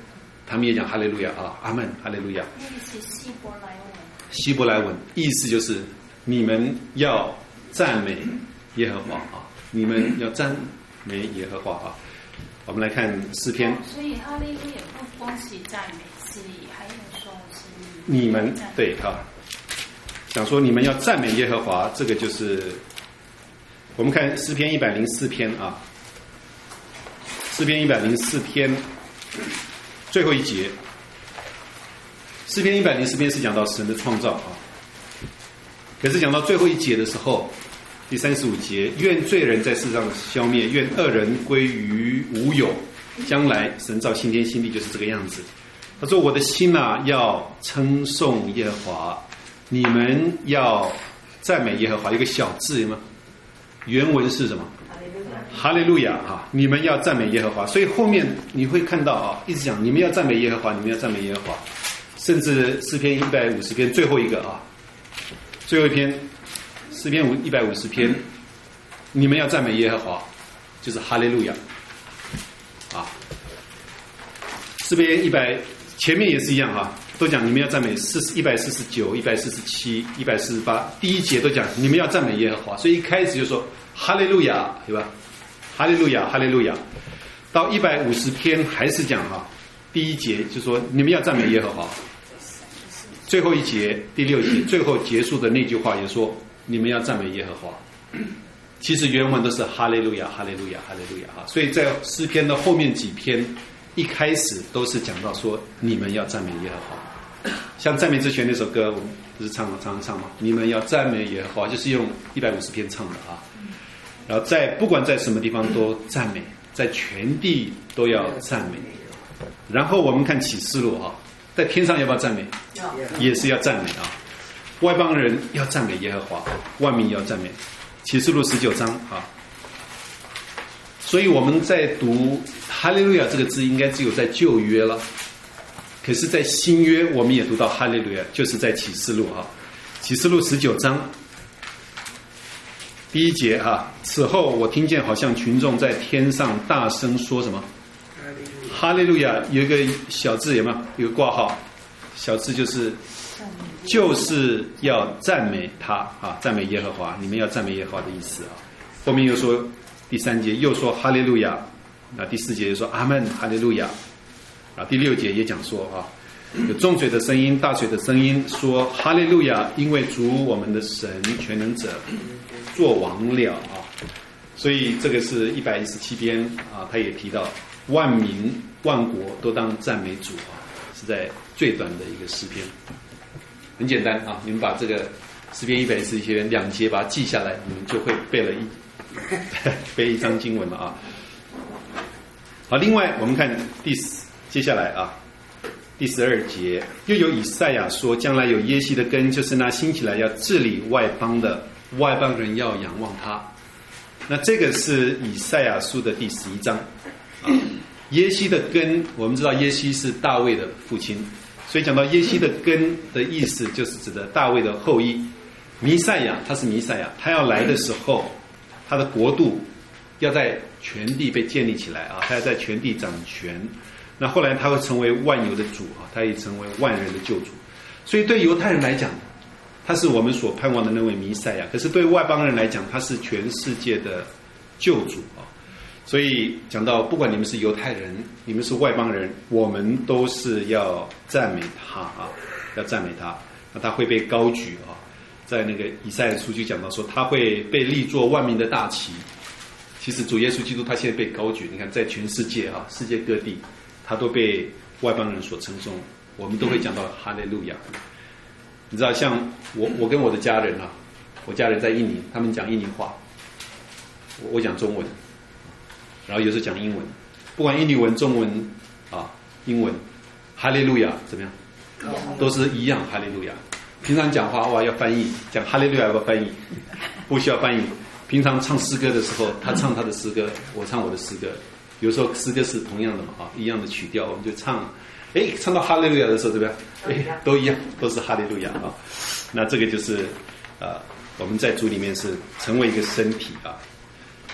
他们也讲哈利路亚啊，阿门，哈利路亚。 那个是希伯来文。 希伯来文意思就是你们要赞美耶和华啊，你们要赞美耶和华啊。我们来看诗篇。 所以哈利路亚不光是赞美，是还有说是你们对啊，想说你们要赞美耶和华，这个就是我们看诗篇104篇啊，诗篇104篇最后一节。诗篇104篇是讲到神的创造啊，可是讲到最后一节的时候，第35节，愿罪人在世上消灭，愿恶人归于无有，将来神造新天新地，就是这个样子。他说我的心啊要称颂耶和华，你们要赞美耶和华。有个小字有吗？原文是什么？哈利路亚啊！你们要赞美耶和华。所以后面你会看到啊，一直讲你们要赞美耶和华，你们要赞美耶和华。甚至诗篇150篇最后一个啊，最后一篇诗篇150篇，你们要赞美耶和华，就是哈利路亚啊。诗篇前面也是一样啊，都讲你们要赞美149、147、148，第一节都讲你们要赞美耶和华，所以一开始就说哈利路亚，对吧？哈利路亚，哈利路亚。到150篇还是讲哈，第一节就说你们要赞美耶和华，最后一节第6节最后结束的那句话也说你们要赞美耶和华。其实原文都是哈利路亚，哈利路亚，哈利路亚啊。所以在诗篇的后面几篇一开始都是讲到说你们要赞美耶和华。像赞美之泉那首歌我们不是常常唱吗？你们要赞美耶和华，就是用150篇唱的啊。然后不管在什么地方都赞美，在全地都要赞美。然后我们看启示录啊，在天上要不要赞美？也是要赞美啊。外邦人要赞美耶和华，万民要赞美。启示录19章啊。所以我们在读哈利路亚这个字应该只有在旧约了，可是在新约我们也读到哈利路亚，就是在启示录啊。启示录19章第1节啊，此后我听见好像群众在天上大声说什么？哈利路亚。有一个小字有没有？有个挂号，小字就是要赞美他啊，赞美耶和华，你们要赞美耶和华的意思啊。后面又说第3节又说哈利路亚，那第4节又说阿门，哈利路亚啊。第6节也讲说啊，有众水的声音，大水的声音，说哈利路亚，因为主我们的神全能者做王了啊。所以这个是117篇啊，他也提到万民万国都当赞美主啊，是在最短的一个诗篇。很简单啊，你们把这个诗篇117篇2节把它记下来，你们就会背一章经文了啊。好，另外我们看接下来啊，第12节，又有以赛亚说，将来有耶西的根，就是那兴起来要治理外邦的，外邦人要仰望他。那这个是以赛亚书的第11章啊。耶西的根，我们知道耶西是大卫的父亲，所以讲到耶西的根的意思，就是指的大卫的后裔。弥赛亚，他是弥赛亚，他要来的时候，他的国度要在全地被建立起来啊，他要在全地掌权。那后来他会成为万有的主啊，他也成为万人的救主。所以对犹太人来讲，他是我们所盼望的那位弥赛亚，可是对外邦人来讲，他是全世界的救主啊。所以讲到不管你们是犹太人，你们是外邦人，我们都是要赞美他啊，要赞美他。那他会被高举啊，在那个以赛亚书就讲到说，他会被立作万民的大旗。其实主耶稣基督他现在被高举，你看在全世界啊，世界各地他都被外邦人所称颂，我们都会讲到哈利路亚。你知道像我跟我的家人啊，我家人在印尼，他们讲印尼话，我讲中文，然后有时讲英文，不管印尼文、中文啊、英文，哈利路亚怎么样，都是一样哈利路亚。平常讲话哇要翻译，讲哈利路亚要不要翻译？不需要翻译。平常唱诗歌的时候，他唱他的诗歌，我唱我的诗歌。有时候诗歌是同样的嘛啊，一样的曲调，我们就唱。唱到哈利路亚的时候，对不对？都一样，都是哈利路亚啊。那这个就是我们在主里面是成为一个身体啊。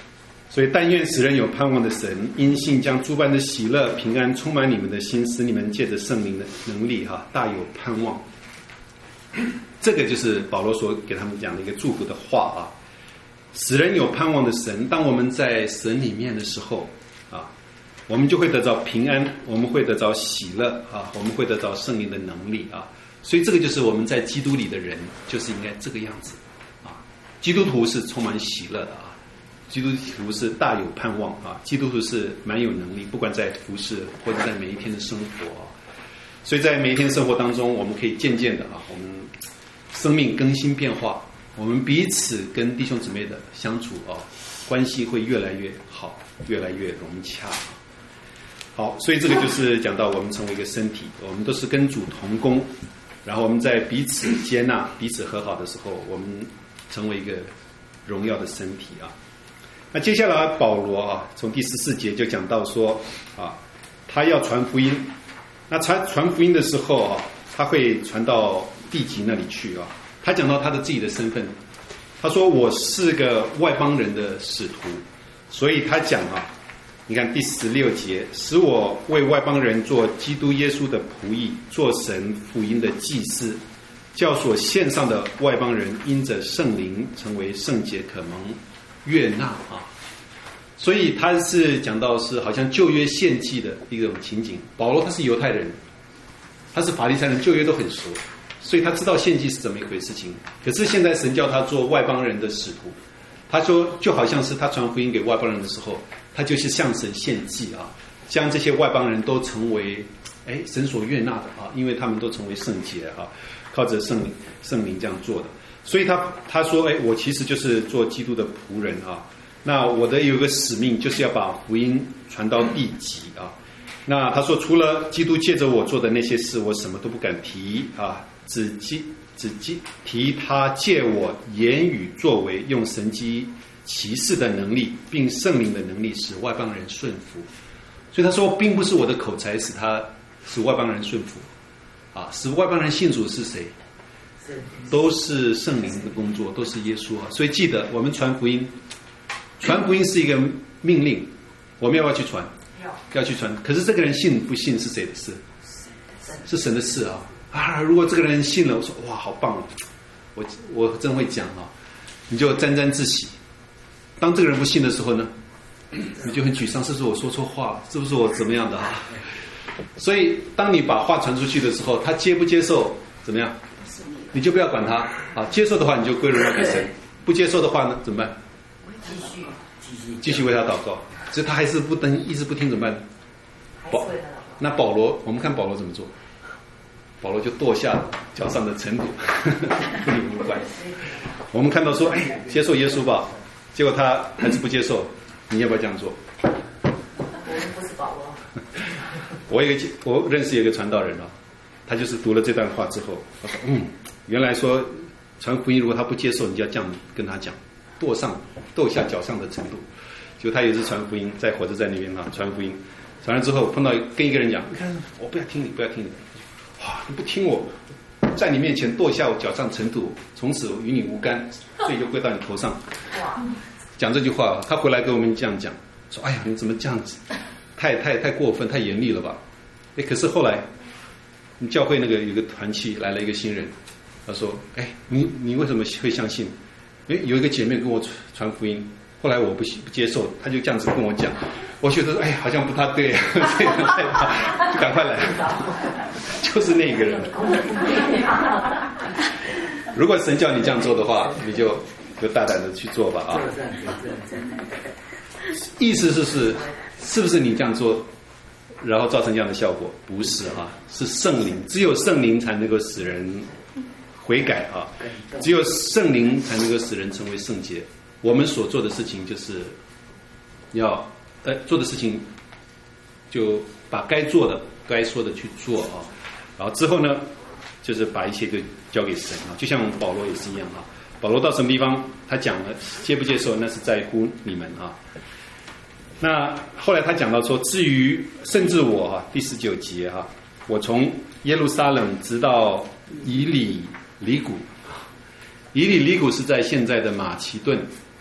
所以但愿使人有盼望的神，因信将诸般的喜乐平安充满你们的心，使你们借着圣灵的能力大有盼望。这个就是保罗所给他们讲的一个祝福的话使人有盼望的神，当我们在神里面的时候我们就会得到平安，我们会得到喜乐我们会得到圣灵的能力所以这个就是我们在基督里的人就是应该这个样子基督徒是充满喜乐的基督徒是大有盼望基督徒是蛮有能力，不管在服事或者在每一天的生活所以在每一天生活当中，我们可以渐渐的我们生命更新变化，我们彼此跟弟兄姊妹的相处关系会越来越好，越来越融洽好，所以这个就是讲到我们成为一个身体，我们都是跟主同工，然后我们在彼此接纳彼此和好的时候，我们成为一个荣耀的身体那接下来保罗从第14节就讲到说他要传福音，那传福音的时候他会传到地极那里去他讲到他的自己的身份，他说我是个外邦人的使徒，所以他讲你看第16节，使我为外邦人做基督耶稣的仆役，做神福音的祭司，叫所献上的外邦人因着圣灵成为圣洁可蒙悦纳所以他是讲到是好像旧约献祭的一种情景。保罗他是犹太人，他是法利赛人，旧约都很熟，所以他知道献祭是怎么一回事情。可是现在神叫他做外邦人的使徒，他说就好像是他传福音给外邦人的时候，他就是向神献祭将这些外邦人都成为神所悦纳的因为他们都成为圣洁靠着圣灵这样做的。所以他说我其实就是做基督的仆人那我的有一个使命，就是要把福音传到地极那他说除了基督借着我做的那些事，我什么都不敢提只提他借我言语作为，用神迹奇事的能力并圣灵的能力使外邦人顺服。所以他说并不是我的口才使外邦人顺服使外邦人信主是谁？都是圣灵的工作，都是耶稣所以记得我们传福音是一个命令，我们要不要去传？要去传。可是这个人信不信是谁的事？是神的事如果这个人信了，我说哇好棒我真会讲你就沾沾自喜。当这个人不信的时候呢，你就很沮丧，是不是我说错话了？是不是我怎么样的所以当你把话传出去的时候，他接不接受怎么样？你就不要管他接受的话你就归荣耀给神，不接受的话呢怎么办？继续为他祷告。所以他还是一直不听怎么办？那保罗，我们看保罗怎么做？保罗就跺下脚上的尘土，跟你无关。我们看到说接受耶稣吧，结果他还是不接受，你要不要这样做？ 我不是保罗。 我认识一个传道人他就是读了这段话之后，他说原来说传福音如果他不接受，你就要这样跟他讲，跺下脚上的尘土。就他有一次传福音，在火车站那边传福音，传完之后碰到跟一个人讲，你看我不要听你，你不听我，在你面前跺下我脚上尘土，从此与你无干，罪就归到你头上。讲这句话，他回来跟我们这样讲，说哎呀你怎么这样子，太过分，太严厉了吧？可是后来你教会那个有个团契来了一个新人，他说你为什么会相信？有一个姐妹跟我传福音，后来我不接受，他就这样子跟我讲，我觉得好像不太对就赶快来，就是那个人。如果神叫你这样做的话，你就大胆的去做吧意思是不是你这样做然后造成这样的效果？不是是圣灵，只有圣灵才能够使人悔改只有圣灵才能够使人成为圣洁。我们所做的事情就是要做的事情就把该做的该说的去做然后之后呢就是把一切都交给神就像保罗也是一样保罗到什么地方他讲了，接不接受那是在乎你们那后来他讲到说，至于甚至我第19节我从耶路撒冷直到以里里谷，以里里谷是在现在的马其顿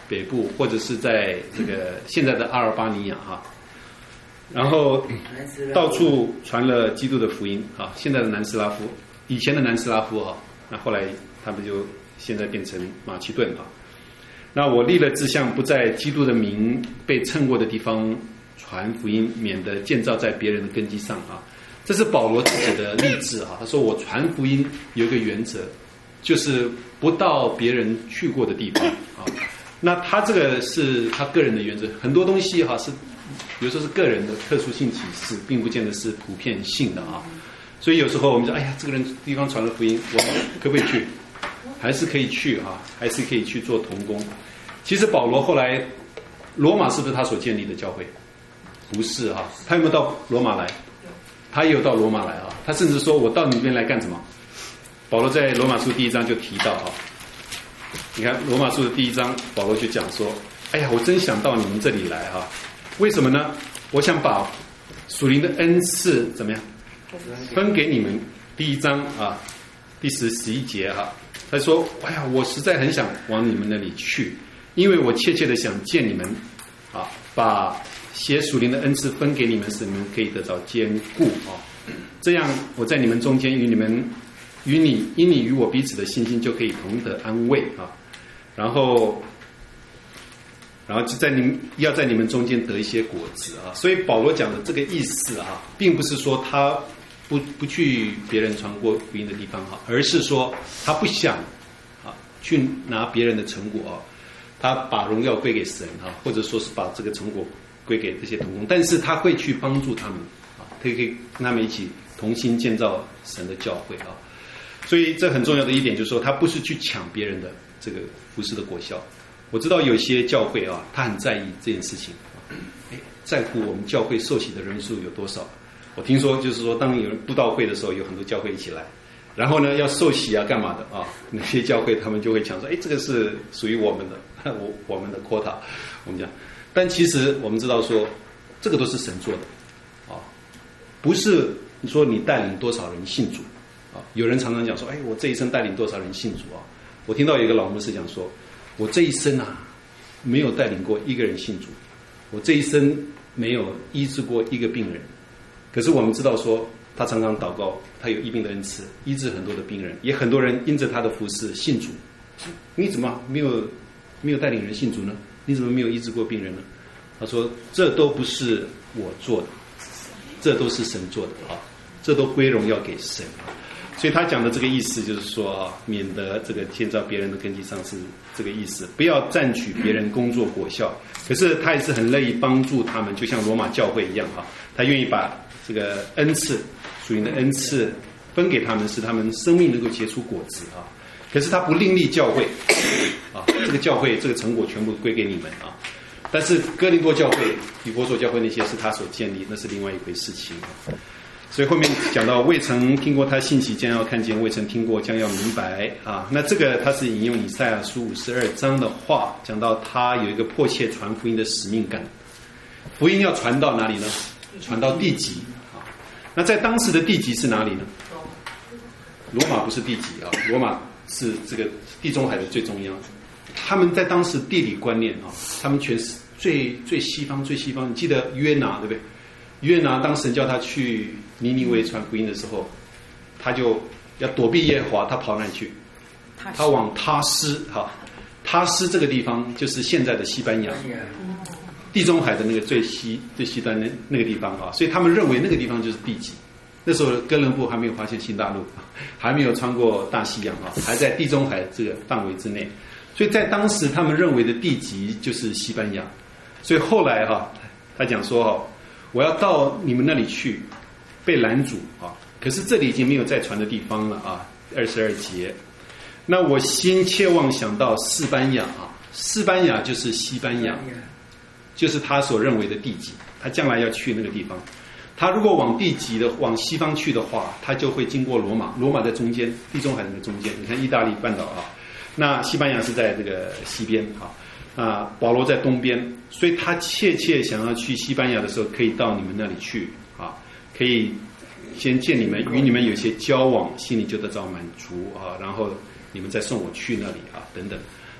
北部，或者是在这个现在的阿尔巴尼亚哈，然后到处传了基督的福音啊。现在的南斯拉夫，以前的南斯拉夫哈，那后来他们就现在变成马其顿啊。那我立了志向，不在基督的名被称过的地方传福音，免得建造在别人的根基上啊。这是保罗自己的励志啊。他说我传福音有一个原则，就是不到别人去过的地方啊。那他这个是他个人的原则，很多东西哈是，有时候是个人的特殊性启示，并不见得是普遍性的啊。所以有时候我们说，哎呀，这个人地方传了福音，我们可不可以去？还是可以去啊，还是可以去做同工。其实保罗后来，罗马是不是他所建立的教会？不是啊，他有没有到罗马来？他也有到罗马来啊。他甚至说我到你那边来干什么？保罗在罗马书第1章就提到啊，你看罗马书的第1章，保罗就讲说，哎呀，我真想到你们这里来啊，为什么呢？我想把属灵的恩赐怎么样分给你们。第1章啊，第11节哈，他说，哎呀，我实在很想往你们那里去，因为我切切的想见你们啊，把些属灵的恩赐分给你们，使你们可以得到坚固啊。这样我在你们中间因你与我彼此的信心就可以同得安慰啊。然后就要在你们中间得一些果子啊。所以保罗讲的这个意思啊，并不是说他不去别人传过福音的地方哈，而是说他不想啊去拿别人的成果啊，他把荣耀归给神啊，或者说是把这个成果归给这些同工，但是他会去帮助他们啊，可以跟他们一起同心建造神的教会啊。所以这很重要的一点就是说，他不是去抢别人的这个服事的果效。我知道有些教会啊，他很在意这件事情，在乎我们教会受洗的人数有多少。我听说就是说，当有人布道会的时候，有很多教会一起来，然后呢要受洗啊干嘛的啊？那些教会他们就会讲说，这个是属于我们的，我们的 quota， 我们讲。但其实我们知道说，这个都是神做的啊，不是说你带领多少人信主啊。有人常常讲说，我这一生带领多少人信主啊？我听到有一个老牧师讲说，我这一生啊没有带领过一个人信主，我这一生没有医治过一个病人。可是我们知道说，他常常祷告，他有医病的恩赐，医治很多的病人，也很多人因着他的服事信主。你怎么没有带领人信主呢？你怎么没有医治过病人呢？他说，这都不是我做的，这都是神做的啊，这都归荣耀给神啊。所以他讲的这个意思就是说啊，免得这个建造别人的根基上是这个意思，不要占取别人工作果效。可是他也是很乐意帮助他们，就像罗马教会一样啊，他愿意把这个恩赐，属灵的恩赐分给他们，使他们生命能够结出果子啊。可是他不另立教会啊，这个教会这个成果全部归给你们啊。但是哥林多教会、以弗所教会那些是他所建立，那是另外一回事情啊。所以后面讲到未曾听过他信息将要看见，未曾听过将要明白啊。那这个他是引用以赛亚书52章的话，讲到他有一个迫切传福音的使命感。福音要传到哪里呢？传到地极啊。那在当时的地极是哪里呢？罗马不是地极啊，罗马是这个地中海的最中央。他们在当时地理观念啊，他们全是最西方。你记得约拿对不对？约拿当神叫他去尼尼微传福音的时候，他就要躲避耶和华，他跑哪里去？他往他施哈，他施这个地方就是现在的西班牙，地中海的那个最西端那个地方啊，所以他们认为那个地方就是地极。那时候哥伦布还没有发现新大陆，还没有穿过大西洋啊，还在地中海这个范围之内。所以在当时他们认为的地极就是西班牙。所以后来他讲说我要到你们那里去，被拦阻啊。可是这里已经没有再传的地方了啊。22节，那我心切望想到士班牙啊，士班牙就是西班牙，就是他所认为的地极，他将来要去那个地方。他如果往地极的往西方去的话，他就会经过罗马，罗马在中间，地中海的中间。你看意大利半岛啊，那西班牙是在这个西边啊，保罗在东边，所以他切切想要去西班牙的时候，可以到你们那里去啊，可以先见你们，与你们有些交往，心里就得到满足啊，然后你们再送我去那里啊，等等。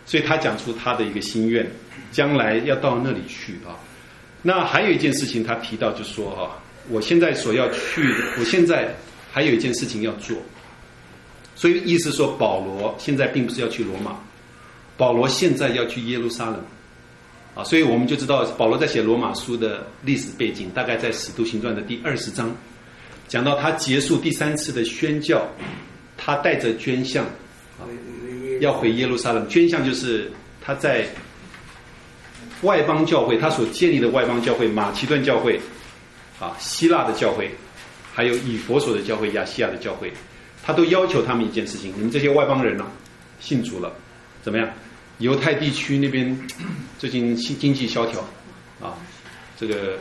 所以他讲出他的一个心愿，将来要到那里去啊。那还有一件事情他提到，就说哈，我现在所要去的，我现在还有一件事情要做。所以意思说，保罗现在并不是要去罗马，保罗现在要去耶路撒冷啊。所以我们就知道保罗在写罗马书的历史背景，大概在使徒行传的第20章，讲到他结束第3次的宣教，他带着捐项要回耶路撒冷。捐项就是他在外邦教会，他所建立的外邦教会，马其顿教会啊，希腊的教会，还有以弗所的教会，亚细亚的教会，他都要求他们一件事情：你们这些外邦人啊，信主了，怎么样？犹太地区那边最近经济萧条啊，这个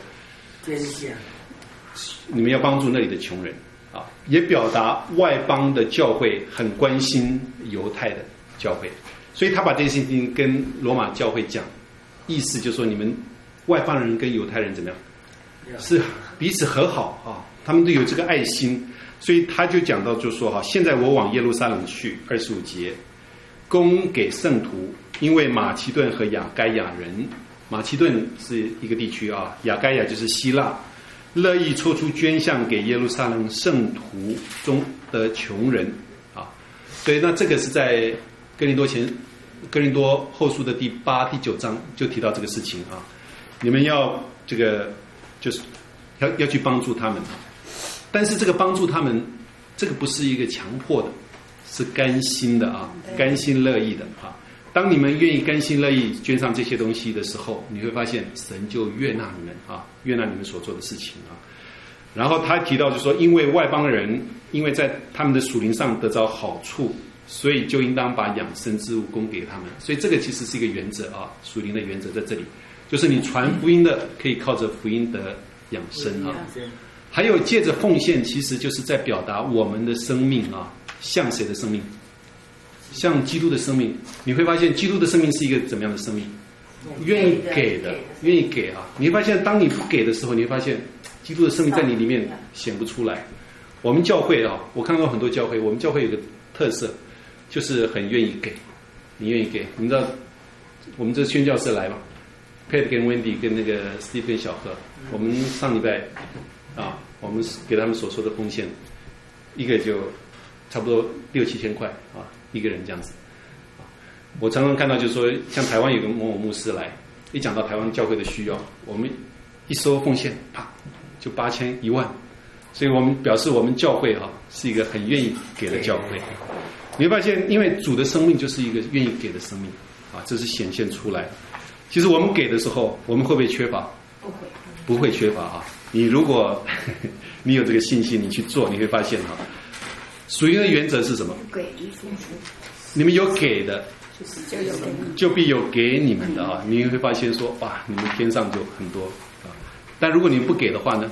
你们要帮助那里的穷人啊，也表达外邦的教会很关心犹太的教会，所以他把这件事情跟罗马教会讲，意思就是说你们外邦人跟犹太人怎么样，是彼此和好啊，他们都有这个爱心，所以他就讲到就说哈，现在我往耶路撒冷去，25节，供给圣徒，因为马其顿和亚该亚人，马其顿是一个地区啊，亚该亚就是希腊，乐意抽出捐项给耶路撒冷圣徒中的穷人啊。所以那这个是在哥林多后书的第8、第9章就提到这个事情啊。你们要这个就是要去帮助他们啊，但是这个帮助他们，这个不是一个强迫的，是甘心的啊，甘心乐意的啊。当你们愿意甘心乐意捐上这些东西的时候，你会发现神就悦纳你们啊，悦纳你们所做的事情啊。然后他提到就说，因为外邦人因为在他们的属灵上得着好处，所以就应当把养生之物供给他们。所以这个其实是一个原则啊，属灵的原则在这里，就是你传福音的可以靠着福音得养生啊。还有借着奉献，其实就是在表达我们的生命啊，像谁的生命？像基督的生命。你会发现基督的生命是一个怎么样的生命？愿意给的，愿意给啊。你会发现当你不给的时候，你会发现基督的生命在你里面显不出来。我们教会啊，我看到很多教会，我们教会有个特色，就是很愿意给。你愿意给，你知道我们这宣教士来嘛，Pat 跟 Wendy 跟那个 Steve 跟小何，我们上礼拜啊，我们给他们所说的奉献，一个就差不多6、7千块啊，一个人这样子。我常常看到就是说，像台湾有个某某牧师来，一讲到台湾教会的需要，我们一收奉献，啪就8000、1万，所以我们表示我们教会哈是一个很愿意给的教会。你会发现，因为主的生命就是一个愿意给的生命啊，这是显现出来。其实我们给的时候，我们会不会缺乏？不会缺乏啊。你如果你有这个信心，你去做，你会发现哈，属灵的原则是什么？ 给予付出。 你们有给的，就必有给你们的啊！你会发现说，哇，你们天上就很多啊。但如果你不给的话呢？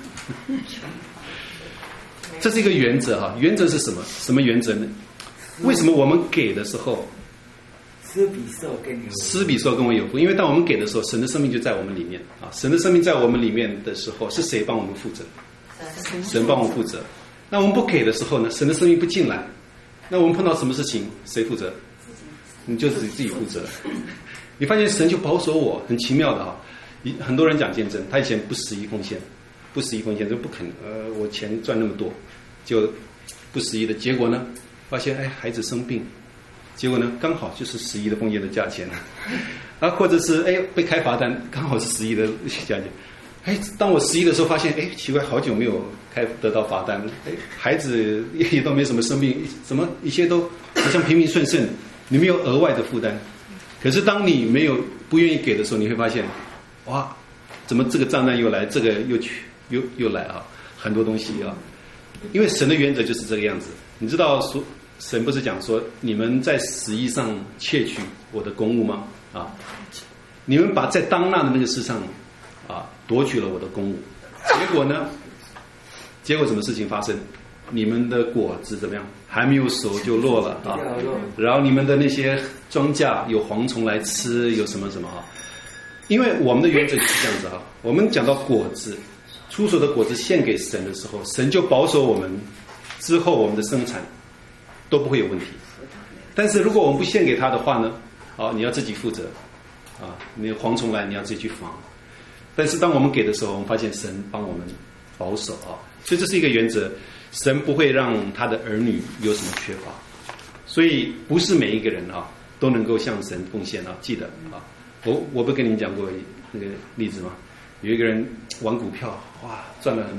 这是一个原则哈。原则是什么？什么原则呢？为什么我们给的时候， 施比受更为有福？ 因为当我们给的时候，神的生命就在我们里面啊。神的生命在我们里面的时候，是谁帮我们负责？神帮我们负责。那我们不给的时候呢？神的生命不进来，那我们碰到什么事情，谁负责？你就自己负责。你发现神就保守我，很奇妙的哈。很多人讲见证，他以前不十一奉献就不肯，我钱赚那么多，就不十一的结果呢，发现孩子生病，结果呢刚好就是11的奉献的价钱啊，或者是被开罚单，刚好是11的价钱。当我11的时候，发现奇怪，好久没有得到罚单，孩子也都没什么生病，怎么一切都好像平平顺顺，你没有额外的负担。可是当你不愿意给的时候，你会发现，哇，怎么这个账单又来，这个又来啊，很多东西啊。因为神的原则就是这个样子。你知道神不是讲说，你们在死意上窃取我的公物吗？啊，你们把在当纳的那个事上啊夺取了我的公物，结果什么事情发生？你们的果子怎么样？还没有熟就落了啊！然后你们的那些庄稼有蝗虫来吃，有什么什么啊？因为我们的原则就是这样子啊。我们讲到果子，出手的果子献给神的时候，神就保守我们，之后我们的生产都不会有问题。但是如果我们不献给他的话呢， 好，你要自己负责啊，你的蝗虫来你要自己去防。但是当我们给的时候，我们发现神帮我们保守啊，所以这是一个原则，神不会让他的儿女有什么缺乏，所以不是每一个人啊都能够向神奉献啊。记得啊，我不跟你们讲过那个例子吗？有一个人玩股票，哇，赚了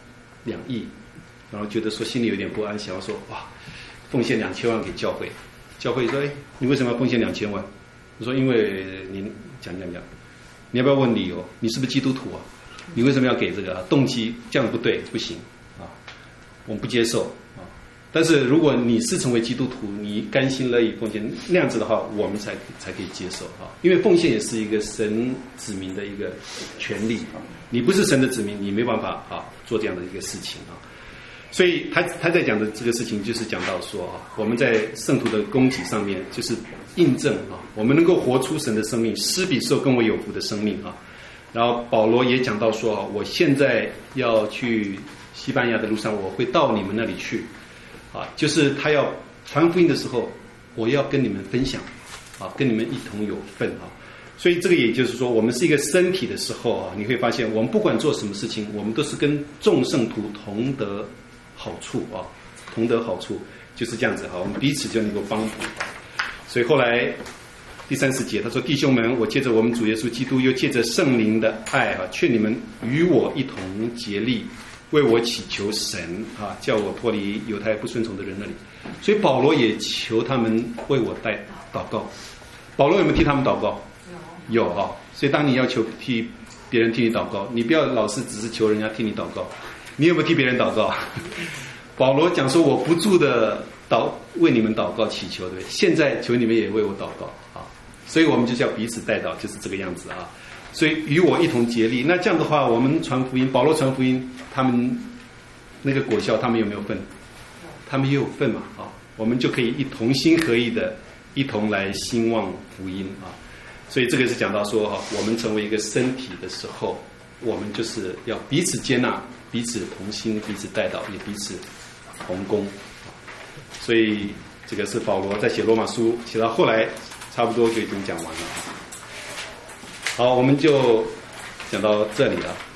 2亿，然后觉得说心里有点不安，想要说哇，奉献2000万给教会。教会说，你为什么要奉献2000万？我说因为你讲，你要不要问理由？你是不是基督徒啊？你为什么要给这个动机？这样不对，不行啊，我们不接受啊。但是如果你是成为基督徒，你甘心乐意奉献那样子的话，我们才可以接受啊。因为奉献也是一个神子民的一个权利啊。你不是神的子民，你没办法啊做这样的一个事情啊。所以他在讲的这个事情，就是讲到说啊，我们在圣徒的供给上面，就是印证啊，我们能够活出神的生命，施比受更为有福的生命啊。然后保罗也讲到说啊，我现在要去西班牙的路上，我会到你们那里去啊，就是他要传福音的时候，我要跟你们分享啊，跟你们一同有份啊。所以这个也就是说，我们是一个身体的时候啊，你会发现，我们不管做什么事情，我们都是跟众圣徒同得好处啊，同得好处就是这样子哈，我们彼此就能够帮助。所以后来第30节他说：“弟兄们，我借着我们主耶稣基督，又借着圣灵的爱啊，劝你们与我一同竭力，为我祈求神啊，叫我脱离犹太不顺从的人那里。”所以保罗也求他们为我祷告。保罗有没有替他们祷告？有啊。所以当你要求替别人替你祷告，你不要老是只是求人家替你祷告。你有没有替别人祷告？保罗讲说：“我不住的为你们祷告祈求，对不对？现在求你们也为我祷告啊！”所以我们就是要彼此代祷，就是这个样子啊。所以与我一同竭力。那这样的话，我们传福音，保罗传福音，他们那个果效，他们有没有份？他们也有份嘛啊！我们就可以一同心合意的，一同来兴旺福音啊。所以这个是讲到说啊，我们成为一个身体的时候，我们就是要彼此接纳。彼此同心，彼此代祷，也彼此同工。所以这个是保罗在写罗马书写到后来，差不多就已经讲完了。好，我们就讲到这里了。